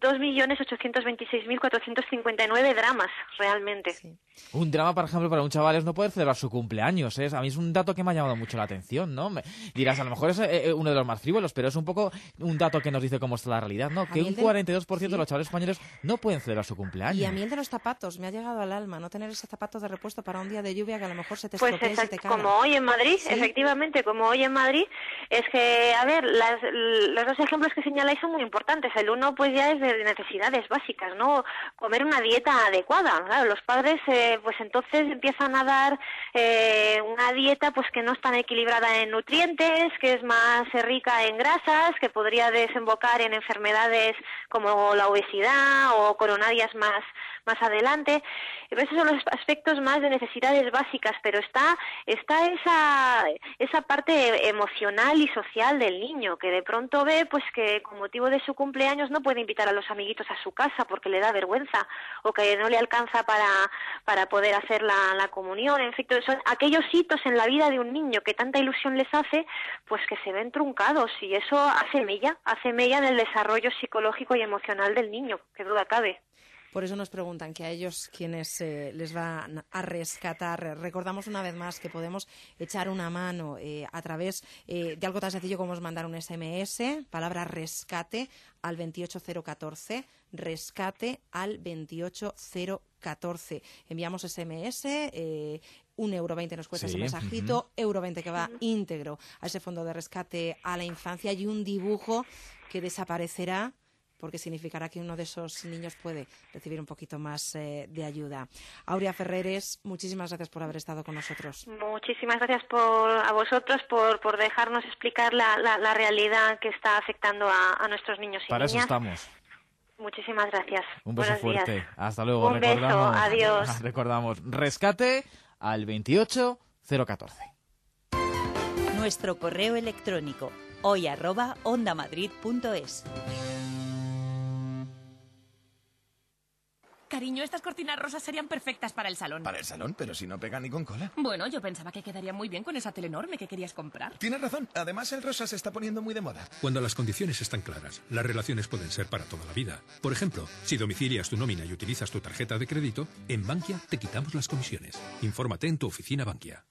Speaker 21: 2.826.459 dramas realmente.
Speaker 2: Sí.
Speaker 3: Un drama, por ejemplo, para un chaval es no poder celebrar su cumpleaños. A mí es un dato que me ha llamado mucho la atención, ¿no? Dirás, a lo mejor es uno de los más frívolos, pero es un poco un dato que nos dice cómo está la realidad, ¿no? Que un 42% de los chavales españoles no pueden celebrar su cumpleaños.
Speaker 2: Y a mí el de los zapatos me ha llegado al alma, no tener ese zapato de repuesto para un día de lluvia que a lo mejor se te estropea y se te cae.
Speaker 21: Como hoy en Madrid, ¿sí? Efectivamente, como hoy en Madrid, es que, a ver, los dos ejemplos que señaláis son muy importantes. El uno, pues ya es de necesidades básicas, ¿no? Comer una dieta adecuada. Claro, los padres, pues entonces empiezan a dar una dieta pues que no es tan equilibrada en nutrientes, que es más rica en grasas, que podría desembocar en enfermedades como la obesidad o coronarias más adelante. Esos son los aspectos más de necesidades básicas, pero está esa parte emocional y social del niño, que de pronto ve pues que con motivo de su cumpleaños no puede invitar a los amiguitos a su casa porque le da vergüenza o que no le alcanza para poder hacer la comunión. En fin, son aquellos hitos en la vida de un niño que tanta ilusión les hace, pues que se ven truncados, y eso hace mella en el desarrollo psicológico y emocional del niño, que duda cabe.
Speaker 2: Por eso nos preguntan que a ellos quienes les van a rescatar. Recordamos una vez más que podemos echar una mano a través de algo tan sencillo como es mandar un SMS, palabra rescate al 28014, rescate al 28014. Enviamos SMS, €1,20 nos cuesta ese mensajito, €1,20 que va íntegro a ese fondo de rescate a la infancia y un dibujo que desaparecerá porque significará que uno de esos niños puede recibir un poquito más de ayuda. Aurea Ferreres, muchísimas gracias por haber estado con nosotros.
Speaker 21: Muchísimas gracias a vosotros por dejarnos explicar la realidad que está afectando a nuestros niños y
Speaker 3: Para
Speaker 21: niñas.
Speaker 3: eso estamos.
Speaker 21: Muchísimas gracias.
Speaker 3: Un beso
Speaker 21: Buenos
Speaker 3: fuerte.
Speaker 21: días.
Speaker 3: Hasta luego.
Speaker 21: Un beso. Adiós.
Speaker 3: Recordamos, rescate al 28014.
Speaker 1: Nuestro correo electrónico hoy@ondamadrid.es.
Speaker 5: Cariño, estas cortinas rosas serían perfectas para el salón.
Speaker 22: ¿Para el salón? Pero si no pega ni con cola.
Speaker 5: Bueno, yo pensaba que quedaría muy bien con esa tele enorme que querías comprar.
Speaker 22: Tienes razón. Además, el rosa se está poniendo muy de moda.
Speaker 13: Cuando las condiciones están claras, las relaciones pueden ser para toda la vida. Por ejemplo, si domicilias tu nómina y utilizas tu tarjeta de crédito, en Bankia te quitamos las comisiones. Infórmate en tu oficina Bankia.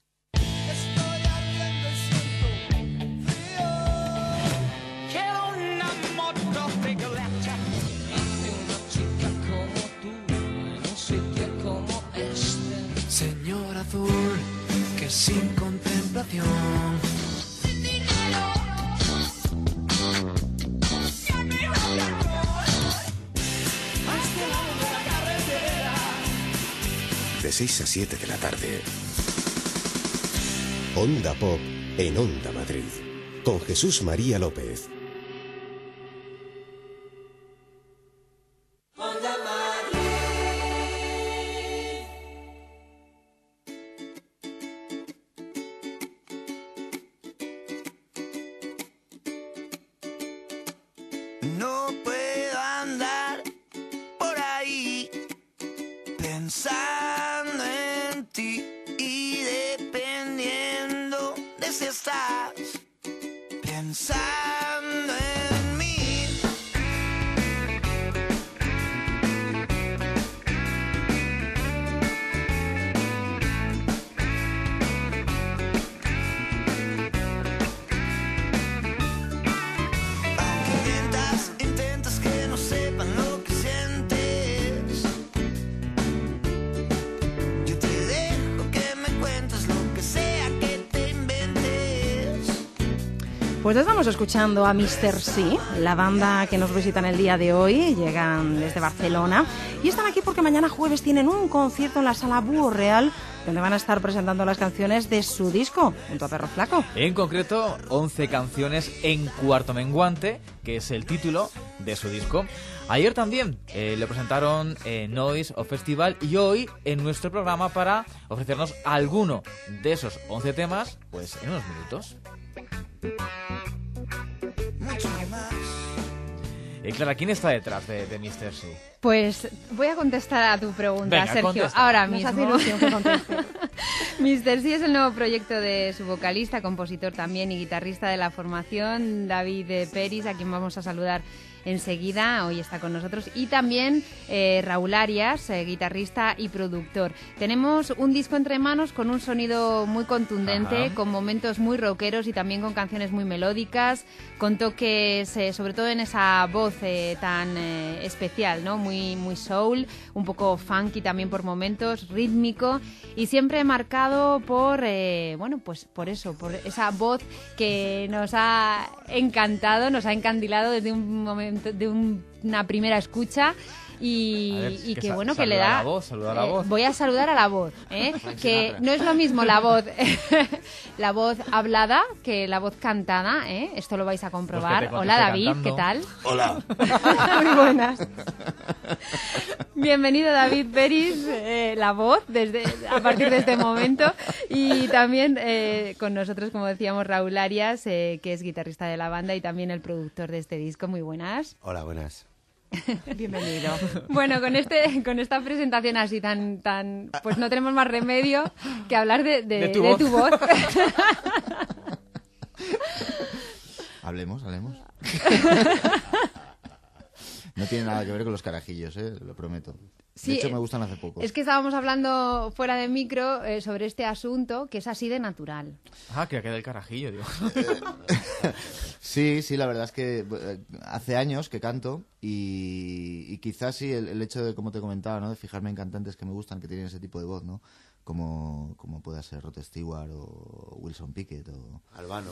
Speaker 23: Señor azul, que sin contemplación
Speaker 24: de 6 a 7 de la tarde. Onda Pop en Onda Madrid, con Jesús María López.
Speaker 23: no puedo andar por ahí pensando en ti y dependiendo de si estás pensando en mí. Intentas que no sepan lo que sientes. Yo te dejo que me cuentes lo que sea que te inventes.
Speaker 2: Pues estamos escuchando a Mr. C, la banda que nos visita en el día de hoy. Llegan desde Barcelona y están aquí porque mañana jueves tienen un concierto en la Sala Búho Real, donde van a estar presentando las canciones de su disco, junto a Perro Flaco.
Speaker 3: En concreto, 11 canciones en cuarto menguante, que es el título de su disco. Ayer también le presentaron Noise o Festival y hoy en nuestro programa para ofrecernos alguno de esos 11 temas, pues en unos minutos. Clara, ¿quién está detrás de Mr. C?
Speaker 4: Pues voy a contestar a tu pregunta,
Speaker 3: Venga,
Speaker 4: Sergio,
Speaker 3: contesta.
Speaker 4: ahora
Speaker 2: Nos hace
Speaker 4: mismo.
Speaker 2: ilusión que conteste.
Speaker 4: Mr. C es el nuevo proyecto de su vocalista, compositor también y guitarrista de la formación, David Peris, a quien vamos a saludar enseguida. Hoy está con nosotros. Y también Raúl Arias, guitarrista y productor. Tenemos un disco entre manos con un sonido muy contundente, con momentos muy rockeros y también con canciones muy melódicas, con toques, sobre todo en esa voz tan especial, ¿no? Muy soul, un poco funky también por momentos, rítmico y siempre marcado por, pues por eso, por esa voz que nos ha encantado, nos ha encandilado desde un momento, de una primera escucha. Y que bueno, que le da...
Speaker 3: Saluda a la voz.
Speaker 4: Voy a saludar a la voz, que no es lo mismo la voz la voz hablada que la voz cantada, esto lo vais a comprobar.
Speaker 3: Pues
Speaker 4: Hola David, cantando. ¿Qué tal?
Speaker 22: Hola.
Speaker 4: Muy buenas. Bienvenido David Peris, la voz a partir de este momento. Y también con nosotros, como decíamos, Raúl Arias, que es guitarrista de la banda y también el productor de este disco. Muy buenas.
Speaker 24: Hola, buenas.
Speaker 2: Bienvenido.
Speaker 4: Bueno, con esta presentación así tan pues no tenemos más remedio que hablar de tu voz.
Speaker 25: Hablemos.
Speaker 7: No tiene nada que ver con los carajillos, lo prometo.
Speaker 4: Sí,
Speaker 7: de hecho, me gustan hace poco.
Speaker 4: Es que estábamos hablando fuera de micro sobre este asunto, que es así de natural.
Speaker 3: Ah, que queda el carajillo, digo.
Speaker 7: Sí, la verdad es que hace años que canto y quizás sí el hecho de, como te comentaba, ¿no? De fijarme en cantantes que me gustan, que tienen ese tipo de voz, ¿no? Como pueda ser Rod Stewart o Wilson Pickett o...
Speaker 8: Albano.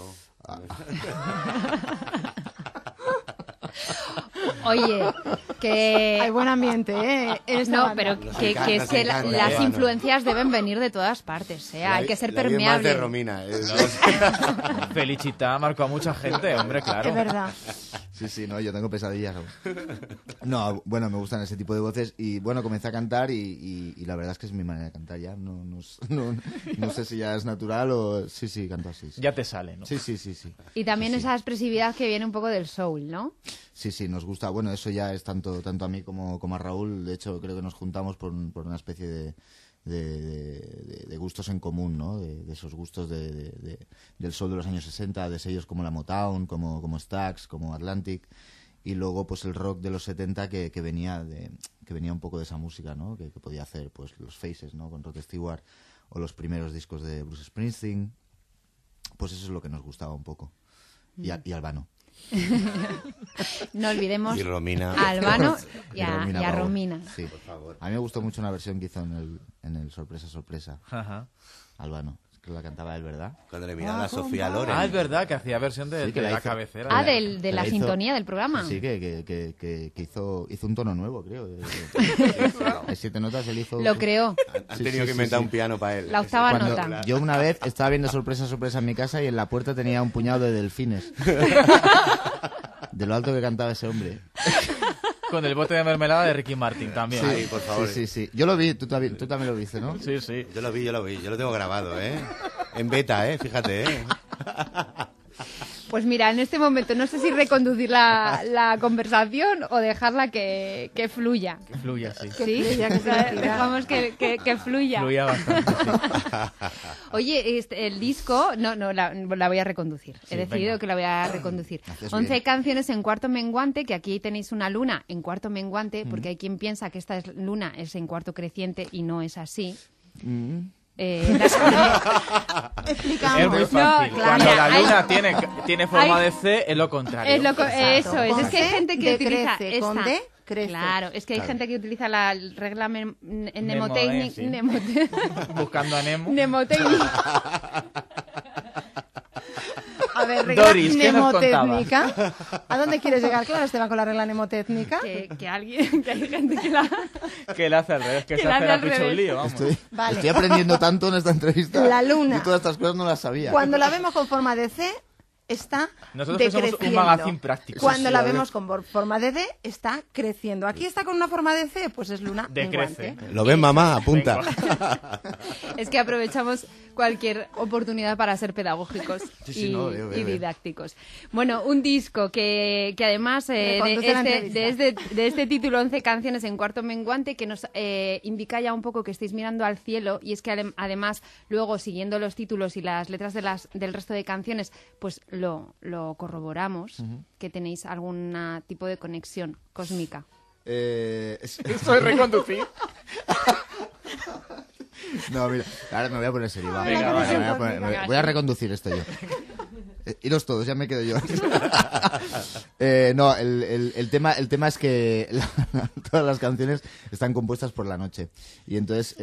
Speaker 4: Oye, que...
Speaker 2: Hay buen ambiente, ¿eh?
Speaker 4: No, pero que es que las influencias deben venir de todas partes, ¿eh? Hay que ser permeable.
Speaker 8: Más de Romina.
Speaker 3: Felicita marcó a mucha gente, hombre, claro.
Speaker 2: Es verdad.
Speaker 7: Sí, no, yo tengo pesadillas. No, bueno, me gustan ese tipo de voces y, bueno, comencé a cantar y la verdad es que es mi manera de cantar ya. No sé si ya es natural o... Sí, canto así. Sí.
Speaker 3: Ya te sale, ¿no?
Speaker 7: Sí.
Speaker 4: Y también esa expresividad que viene un poco del soul, ¿no?
Speaker 7: Sí, nos gusta. Bueno, eso ya es tanto a mí como a Raúl. De hecho, creo que nos juntamos por una especie de gustos en común, ¿no? De esos gustos del soul de los años 60, de sellos como la Motown, como Stax, como Atlantic, y luego pues el rock de los 70 que venía un poco de esa música, ¿no? Que podía hacer pues los Faces, ¿no? Con Rod Stewart, o los primeros discos de Bruce Springsteen. Pues eso es lo que nos gustaba un poco. Y Albano.
Speaker 4: No olvidemos
Speaker 8: y Romina.
Speaker 4: a Albano y a Romina.
Speaker 7: Sí, por favor. A mí me gustó mucho una versión que hizo en el Sorpresa. Ajá. Albano, que la cantaba él, ¿verdad?
Speaker 8: Cuando le miraba a Sofía Loren.
Speaker 3: Ah, es verdad, que hacía versión de la cabecera.
Speaker 4: De la sintonía del programa.
Speaker 7: Sí, que hizo un tono nuevo, creo. Hay 7 notas, él hizo...
Speaker 4: Lo creó.
Speaker 8: Han tenido que inventar un piano para él.
Speaker 4: La octava nota.
Speaker 7: Yo una vez estaba viendo Sorpresa en mi casa y en la puerta tenía un puñado de delfines. De lo alto que cantaba ese hombre.
Speaker 3: Con el bote de mermelada de Ricky Martin también.
Speaker 7: Sí, por favor. Sí. Yo lo vi, tú también lo viste, ¿no?
Speaker 3: Sí.
Speaker 8: Yo lo vi. Yo lo tengo grabado, ¿eh? En beta, fíjate,
Speaker 4: Pues mira, en este momento no sé si reconducir la conversación o dejarla que fluya.
Speaker 3: Que fluya, sí.
Speaker 4: ¿Sí? Dejamos que fluya.
Speaker 3: Fluya bastante, sí.
Speaker 4: Oye, el disco, la voy a reconducir. He decidido que la voy a reconducir. 11 canciones en cuarto menguante, que aquí tenéis una luna en cuarto menguante, porque hay quien piensa que esta luna es en cuarto creciente y no es así.
Speaker 2: Explicamos.
Speaker 3: Es muy fácil. Cuando la luna tiene forma de C, es lo contrario.
Speaker 4: Eso es que hay gente que utiliza
Speaker 2: crece, con D, crece.
Speaker 4: Claro, es que hay gente que utiliza la regla mnemotécnica.
Speaker 3: Sí. Buscando a Nemo.
Speaker 4: Mnemotécnica.
Speaker 2: A ver, regla
Speaker 3: Doris, ¿qué nos
Speaker 2: mnemotécnica. ¿A dónde quieres llegar, claro, Esteban, con la regla mnemotécnica?
Speaker 4: Que hay gente que la...
Speaker 3: Que la hace al revés, que se hace la picha un lío, vamos.
Speaker 7: Estoy aprendiendo tanto en esta entrevista.
Speaker 2: La luna.
Speaker 7: Y todas estas cosas no las sabía.
Speaker 2: Cuando la vemos con forma de C, está
Speaker 3: Nosotros
Speaker 2: decreciendo.
Speaker 3: somos un magazine práctico.
Speaker 2: Cuando la vemos con forma de D, está creciendo. Aquí está con una forma de C, pues es luna
Speaker 3: decrece.
Speaker 8: ¿Lo ven, mamá? Apunta.
Speaker 4: Es que aprovechamos cualquier oportunidad para ser pedagógicos y didácticos. Bueno, un disco que además de este título 11 canciones en cuarto menguante, que nos indica ya un poco que estáis mirando al cielo, y es que además luego siguiendo los títulos y las letras del resto de canciones, pues lo corroboramos, que tenéis algún tipo de conexión cósmica.
Speaker 3: ¿Eso es reconducir?
Speaker 7: No, mira, ahora me voy a poner serio. Voy a reconducir esto yo. Iros todos, ya me quedo yo. No, el tema es que todas las canciones están compuestas por la noche. Y entonces,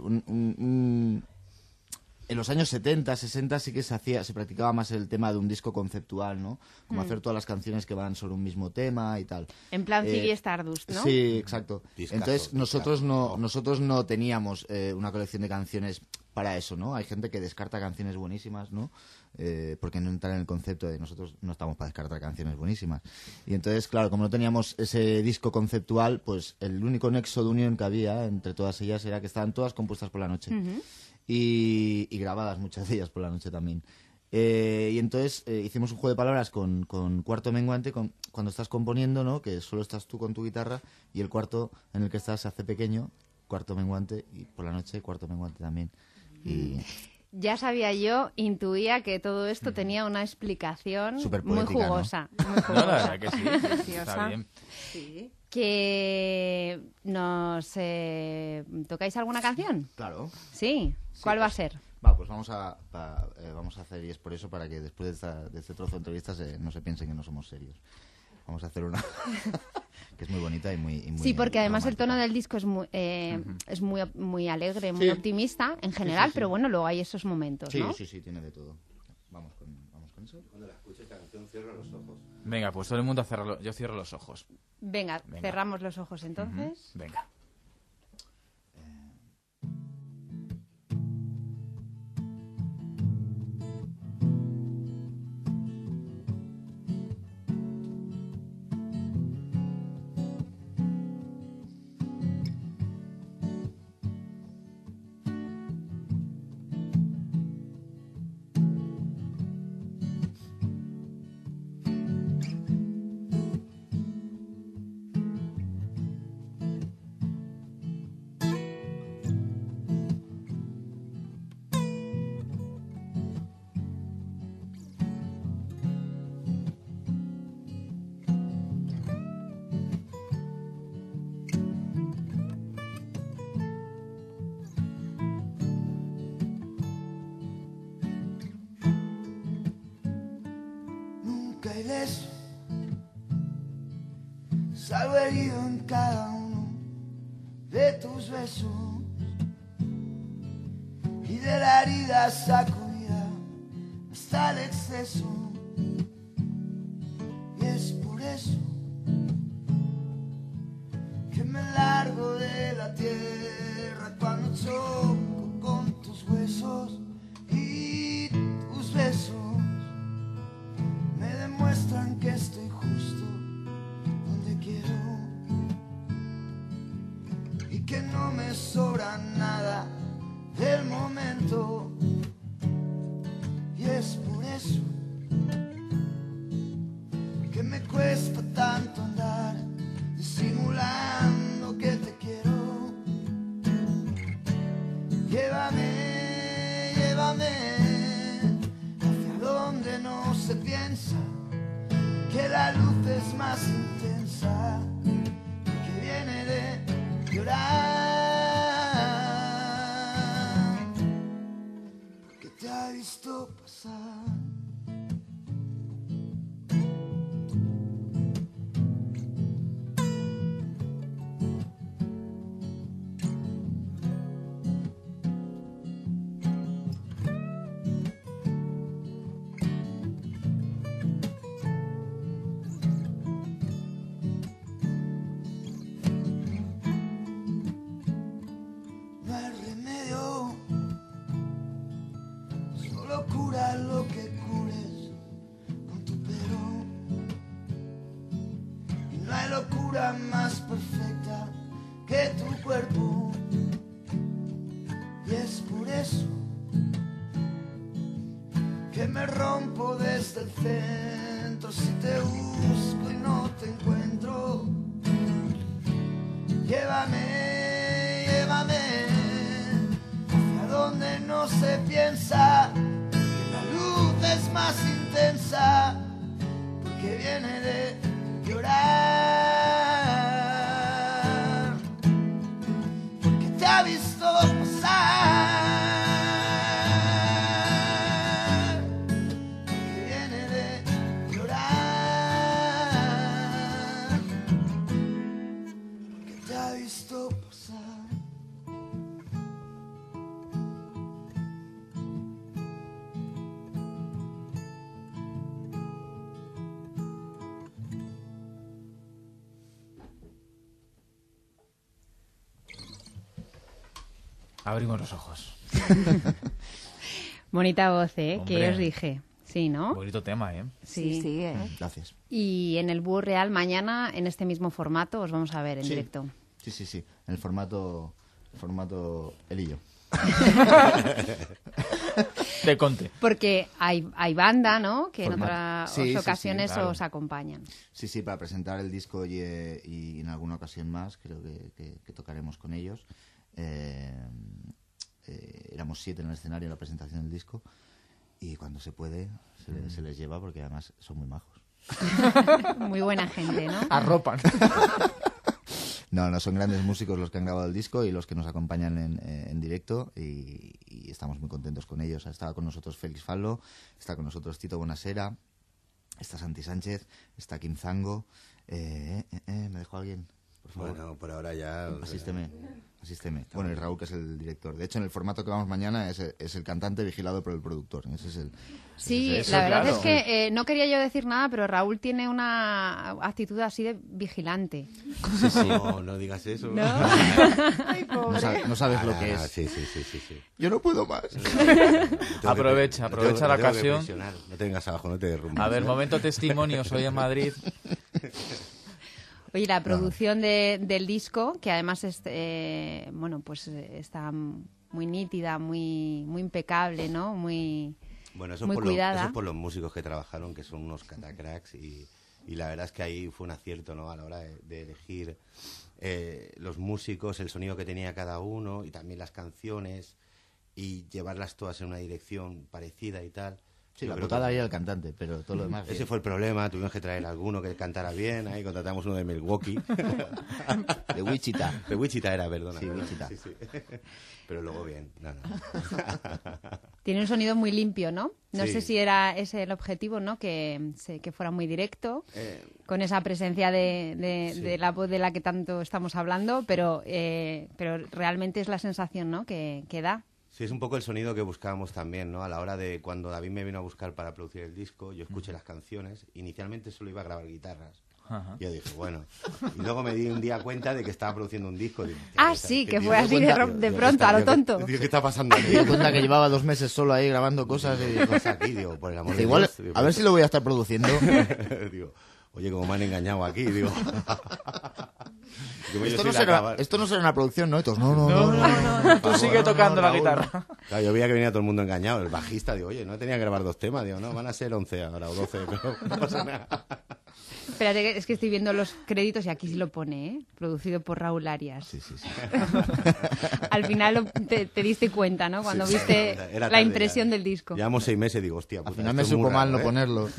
Speaker 7: en los años 70, 60 sí que se practicaba más el tema de un disco conceptual, ¿no? Como hacer todas las canciones que van sobre un mismo tema y tal.
Speaker 4: En plan Ziggy Stardust, ¿no?
Speaker 7: Sí, exacto. Entonces nosotros no teníamos una colección de canciones para eso, ¿no? Hay gente que descarta canciones buenísimas, ¿no? Porque no entran en el concepto de nosotros no estamos para descartar canciones buenísimas. Y entonces, claro, como no teníamos ese disco conceptual, pues el único nexo de unión que había entre todas ellas era que estaban todas compuestas por la noche. Y grabadas muchas de ellas por la noche también. Y entonces hicimos un juego de palabras con cuarto menguante, cuando estás componiendo, ¿no? Que solo estás tú con tu guitarra y el cuarto en el que estás se hace pequeño, cuarto menguante, y por la noche cuarto menguante también. Y...
Speaker 4: Ya sabía yo, intuía que todo esto tenía una explicación muy jugosa.
Speaker 7: ¿no?
Speaker 4: Muy jugosa.
Speaker 3: No, la verdad que sí.
Speaker 4: Preciosa.
Speaker 3: Está bien.
Speaker 2: Sí.
Speaker 4: Que nos tocáis alguna canción.
Speaker 7: Claro.
Speaker 4: Sí. ¿Cuál va a ser?
Speaker 7: Pues vamos a hacer, y es por eso, para que después de este trozo de entrevistas no se piensen que no somos serios. Vamos a hacer una que es muy bonita y muy
Speaker 4: sí, porque además
Speaker 7: romántica.
Speaker 4: el tono del disco es muy alegre, muy optimista en general, pero bueno, luego hay esos momentos, ¿no?
Speaker 7: Sí, tiene de todo. Vamos con eso.
Speaker 8: Cuando la escuches esta canción, cierra los ojos.
Speaker 3: Venga, pues todo el mundo a cerrarlo. Yo cierro los ojos.
Speaker 4: Venga, cerramos los ojos entonces.
Speaker 3: Venga.
Speaker 23: Ileso, salgo herido en cada uno de tus besos y de la herida sacudida hasta el exceso, y es por eso que me largo de la tierra cuando choco con tus huesos y tus besos. Muestran que estoy justo donde quiero y que no me sobra nada del momento, y es por eso que me cuesta tanto andar disimulando que te quiero. Llévame, llévame hacia donde no se piensa que la luz es más intensa, que viene de llorar, porque te ha visto pasar. Cura lo que cures con tu pelo, y no hay locura más perfecta que tu cuerpo, y es por eso que me rompo desde el centro si te busco y no te encuentro. Llévame, llévame hacia donde no se piensa, es más intensa, porque viene de llorar, porque te ha visto pasar, porque viene de llorar, porque te ha visto pasar.
Speaker 3: Abrimos los ojos.
Speaker 4: Bonita voz, ¿eh?
Speaker 3: Hombre.
Speaker 4: Que os dije. Sí, ¿no?
Speaker 3: Bonito tema, ¿eh?
Speaker 4: Sí.
Speaker 7: Gracias.
Speaker 4: Y en el Búho Real mañana, en este mismo formato, os vamos a ver en
Speaker 7: Sí.
Speaker 4: directo.
Speaker 7: Sí. En el formato él y yo.
Speaker 3: De Conte.
Speaker 4: Porque hay banda, ¿no? Que en otras
Speaker 7: Sí,
Speaker 4: ocasiones
Speaker 7: claro.
Speaker 4: os acompañan.
Speaker 7: Sí, para presentar el disco y en alguna ocasión más, creo que tocaremos con ellos. Éramos 7 en el escenario en la presentación del disco, y cuando se puede se les lleva, porque además son muy majos.
Speaker 4: Muy buena gente, ¿no?
Speaker 3: Arropan.
Speaker 7: No, son grandes músicos los que han grabado el disco y los que nos acompañan en directo y estamos muy contentos con ellos. Ha estado con nosotros Félix Fallo, está con nosotros Tito Bonasera, está Santi Sánchez, está Kim Zango. ¿Me dejó alguien? Por favor.
Speaker 8: Bueno, por ahora ya...
Speaker 7: Asísteme. Bueno, y Raúl, que es el director. De hecho, en el formato que vamos mañana es el cantante vigilado por el productor. Ese es el...
Speaker 4: Sí,
Speaker 7: ese es
Speaker 4: la
Speaker 7: el,
Speaker 4: verdad
Speaker 7: claro.
Speaker 4: es que no quería yo decir nada, pero Raúl tiene una actitud así de vigilante.
Speaker 7: Sí.
Speaker 8: No digas eso.
Speaker 4: No.
Speaker 2: Ay, pobre.
Speaker 7: No sabes lo que es.
Speaker 8: Sí.
Speaker 7: Yo no puedo más.
Speaker 3: Aprovecha la ocasión.
Speaker 8: No te vengas abajo, no te derrumbes.
Speaker 3: A ver, momento testimonios hoy en Madrid.
Speaker 4: Oye, la producción del disco, que además pues está muy nítida, muy impecable, ¿no? Muy
Speaker 8: Bueno,
Speaker 4: muy cuidada.
Speaker 8: Eso es por los músicos que trabajaron, que son unos catacracks, y la verdad es que ahí fue un acierto, ¿no? A la hora de elegir los músicos, el sonido que tenía cada uno y también las canciones y llevarlas todas en una dirección parecida y tal.
Speaker 7: Sí,
Speaker 8: Yo
Speaker 7: la
Speaker 8: creo
Speaker 7: putada
Speaker 8: que-
Speaker 7: ahí el cantante, pero todo lo demás...
Speaker 8: Ese
Speaker 7: bien.
Speaker 8: fue el problema, tuvimos que traer alguno que cantara bien, ahí contratamos uno de Milwaukee.
Speaker 7: De Wichita.
Speaker 8: De Wichita era, perdona.
Speaker 7: Sí, Wichita.
Speaker 8: Sí. Pero luego bien, no.
Speaker 4: Tiene un sonido muy limpio, ¿no? No
Speaker 8: Sí.
Speaker 4: sé si era ese el objetivo, ¿no? Que fuera muy directo, con esa presencia de la voz de la que tanto estamos hablando, pero realmente es la sensación, ¿no? que da.
Speaker 8: Sí, es un poco el sonido que buscábamos también, ¿no? A la hora de cuando David me vino a buscar para producir el disco, yo escuché las canciones. Inicialmente solo iba a grabar guitarras.
Speaker 3: Ajá.
Speaker 8: Y yo dije, bueno. Y luego me di un día cuenta de que estaba produciendo un disco. Digo,
Speaker 4: Ah,
Speaker 8: tío,
Speaker 4: sí,
Speaker 8: ¿qué
Speaker 4: que
Speaker 8: tío?
Speaker 4: fue
Speaker 8: ¿Te
Speaker 4: así
Speaker 8: das
Speaker 4: de
Speaker 8: cuenta? Digo,
Speaker 4: pronto, a lo
Speaker 8: ¿qué-
Speaker 4: tonto.
Speaker 8: Tío, ¿qué está pasando aquí?
Speaker 7: Me di cuenta que llevaba 2 meses solo ahí grabando cosas y digo,
Speaker 8: ¿Qué pasa aquí? Digo, por el amor
Speaker 7: dice,
Speaker 8: de
Speaker 7: igual,
Speaker 8: Dios. Digo,
Speaker 7: a ver si lo voy a estar produciendo.
Speaker 8: Digo, oye, como me han engañado aquí, digo. Digo, yo
Speaker 7: Esto
Speaker 8: soy
Speaker 7: no,
Speaker 8: la
Speaker 7: será,
Speaker 8: cava-
Speaker 7: esto no será una producción, ¿no? Y todos, no.
Speaker 3: Tú sigue tocando la
Speaker 7: Raúl.
Speaker 3: guitarra.
Speaker 8: Claro, yo veía que venía todo el mundo engañado. El bajista, digo, oye, no tenía que grabar 2 temas. Digo, no, van a ser 11 ahora o 12, pero no pasa nada.
Speaker 4: Espérate, que es que estoy viendo los créditos y aquí sí lo pone, ¿eh? Producido por Raúl Arias.
Speaker 7: Sí.
Speaker 4: Al final te diste cuenta, ¿no? Cuando
Speaker 8: Sí,
Speaker 4: viste
Speaker 8: era
Speaker 4: la
Speaker 8: tarde
Speaker 4: impresión
Speaker 8: ya.
Speaker 4: del disco.
Speaker 8: Llevamos 6 meses y digo, hostia,
Speaker 7: Al
Speaker 8: puta,
Speaker 7: final me
Speaker 8: esto es muy
Speaker 7: supo mal
Speaker 8: raro,
Speaker 7: no
Speaker 8: ¿eh?
Speaker 7: ponerlo.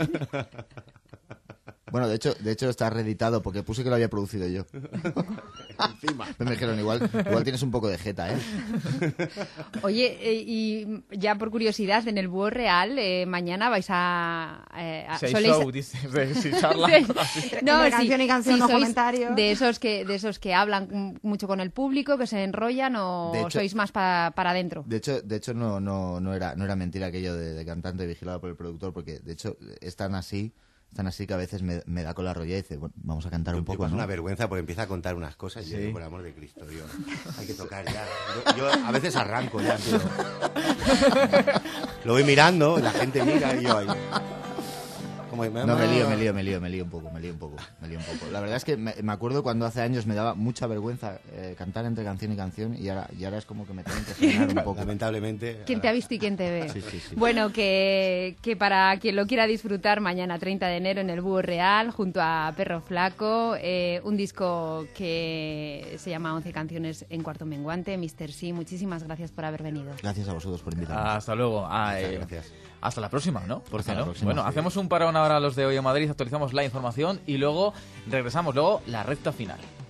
Speaker 7: Bueno, de hecho está reeditado porque puse que lo había producido yo.
Speaker 8: Encima.
Speaker 7: Me dijeron, igual tienes un poco de jeta, ¿eh?
Speaker 4: Oye, y ya por curiosidad, en el Búho Real, mañana vais a...
Speaker 3: Si hay
Speaker 4: soléis-
Speaker 3: show, dice, si charla.
Speaker 4: Sí.
Speaker 2: Entre canción y canción, los
Speaker 4: sois
Speaker 2: comentarios.
Speaker 4: de esos que hablan mucho con el público, que se enrollan, o
Speaker 7: De hecho-
Speaker 4: sois más para adentro.
Speaker 7: De hecho no era mentira aquello de cantante vigilado por el productor, porque de hecho están así que a veces me da con la rolla y dice, bueno, vamos a cantar un poco,
Speaker 8: Es
Speaker 7: ¿no?
Speaker 8: una vergüenza porque empieza a contar unas cosas y yo
Speaker 7: Sí.
Speaker 8: digo, por el amor de Cristo, Dios, hay que tocar ya. Yo a veces arranco ya, tío. Lo voy mirando, la gente mira y yo ahí. Como,
Speaker 7: No, me lío un poco. La verdad es que me acuerdo cuando hace años me daba mucha vergüenza cantar entre canción y canción y ahora es como que me tienen que frenar un poco.
Speaker 8: Lamentablemente.
Speaker 4: ¿Quién te ha visto y quién te ve?
Speaker 7: Sí.
Speaker 4: Bueno, que para quien lo quiera disfrutar mañana 30 de enero en el Búho Real, junto a Perro Flaco, un disco que se llama 11 canciones en cuarto menguante. Mr. C, muchísimas gracias por haber venido.
Speaker 7: Gracias a vosotros por invitarme.
Speaker 3: Hasta luego.
Speaker 8: Gracias.
Speaker 3: Hasta la próxima, ¿no? ¿Por
Speaker 7: Hasta
Speaker 3: qué
Speaker 7: la
Speaker 3: no?
Speaker 7: próxima,
Speaker 3: Bueno,
Speaker 7: sí.
Speaker 3: hacemos un parón ahora a los de Hoy en Madrid, actualizamos la información y luego regresamos, luego la recta final.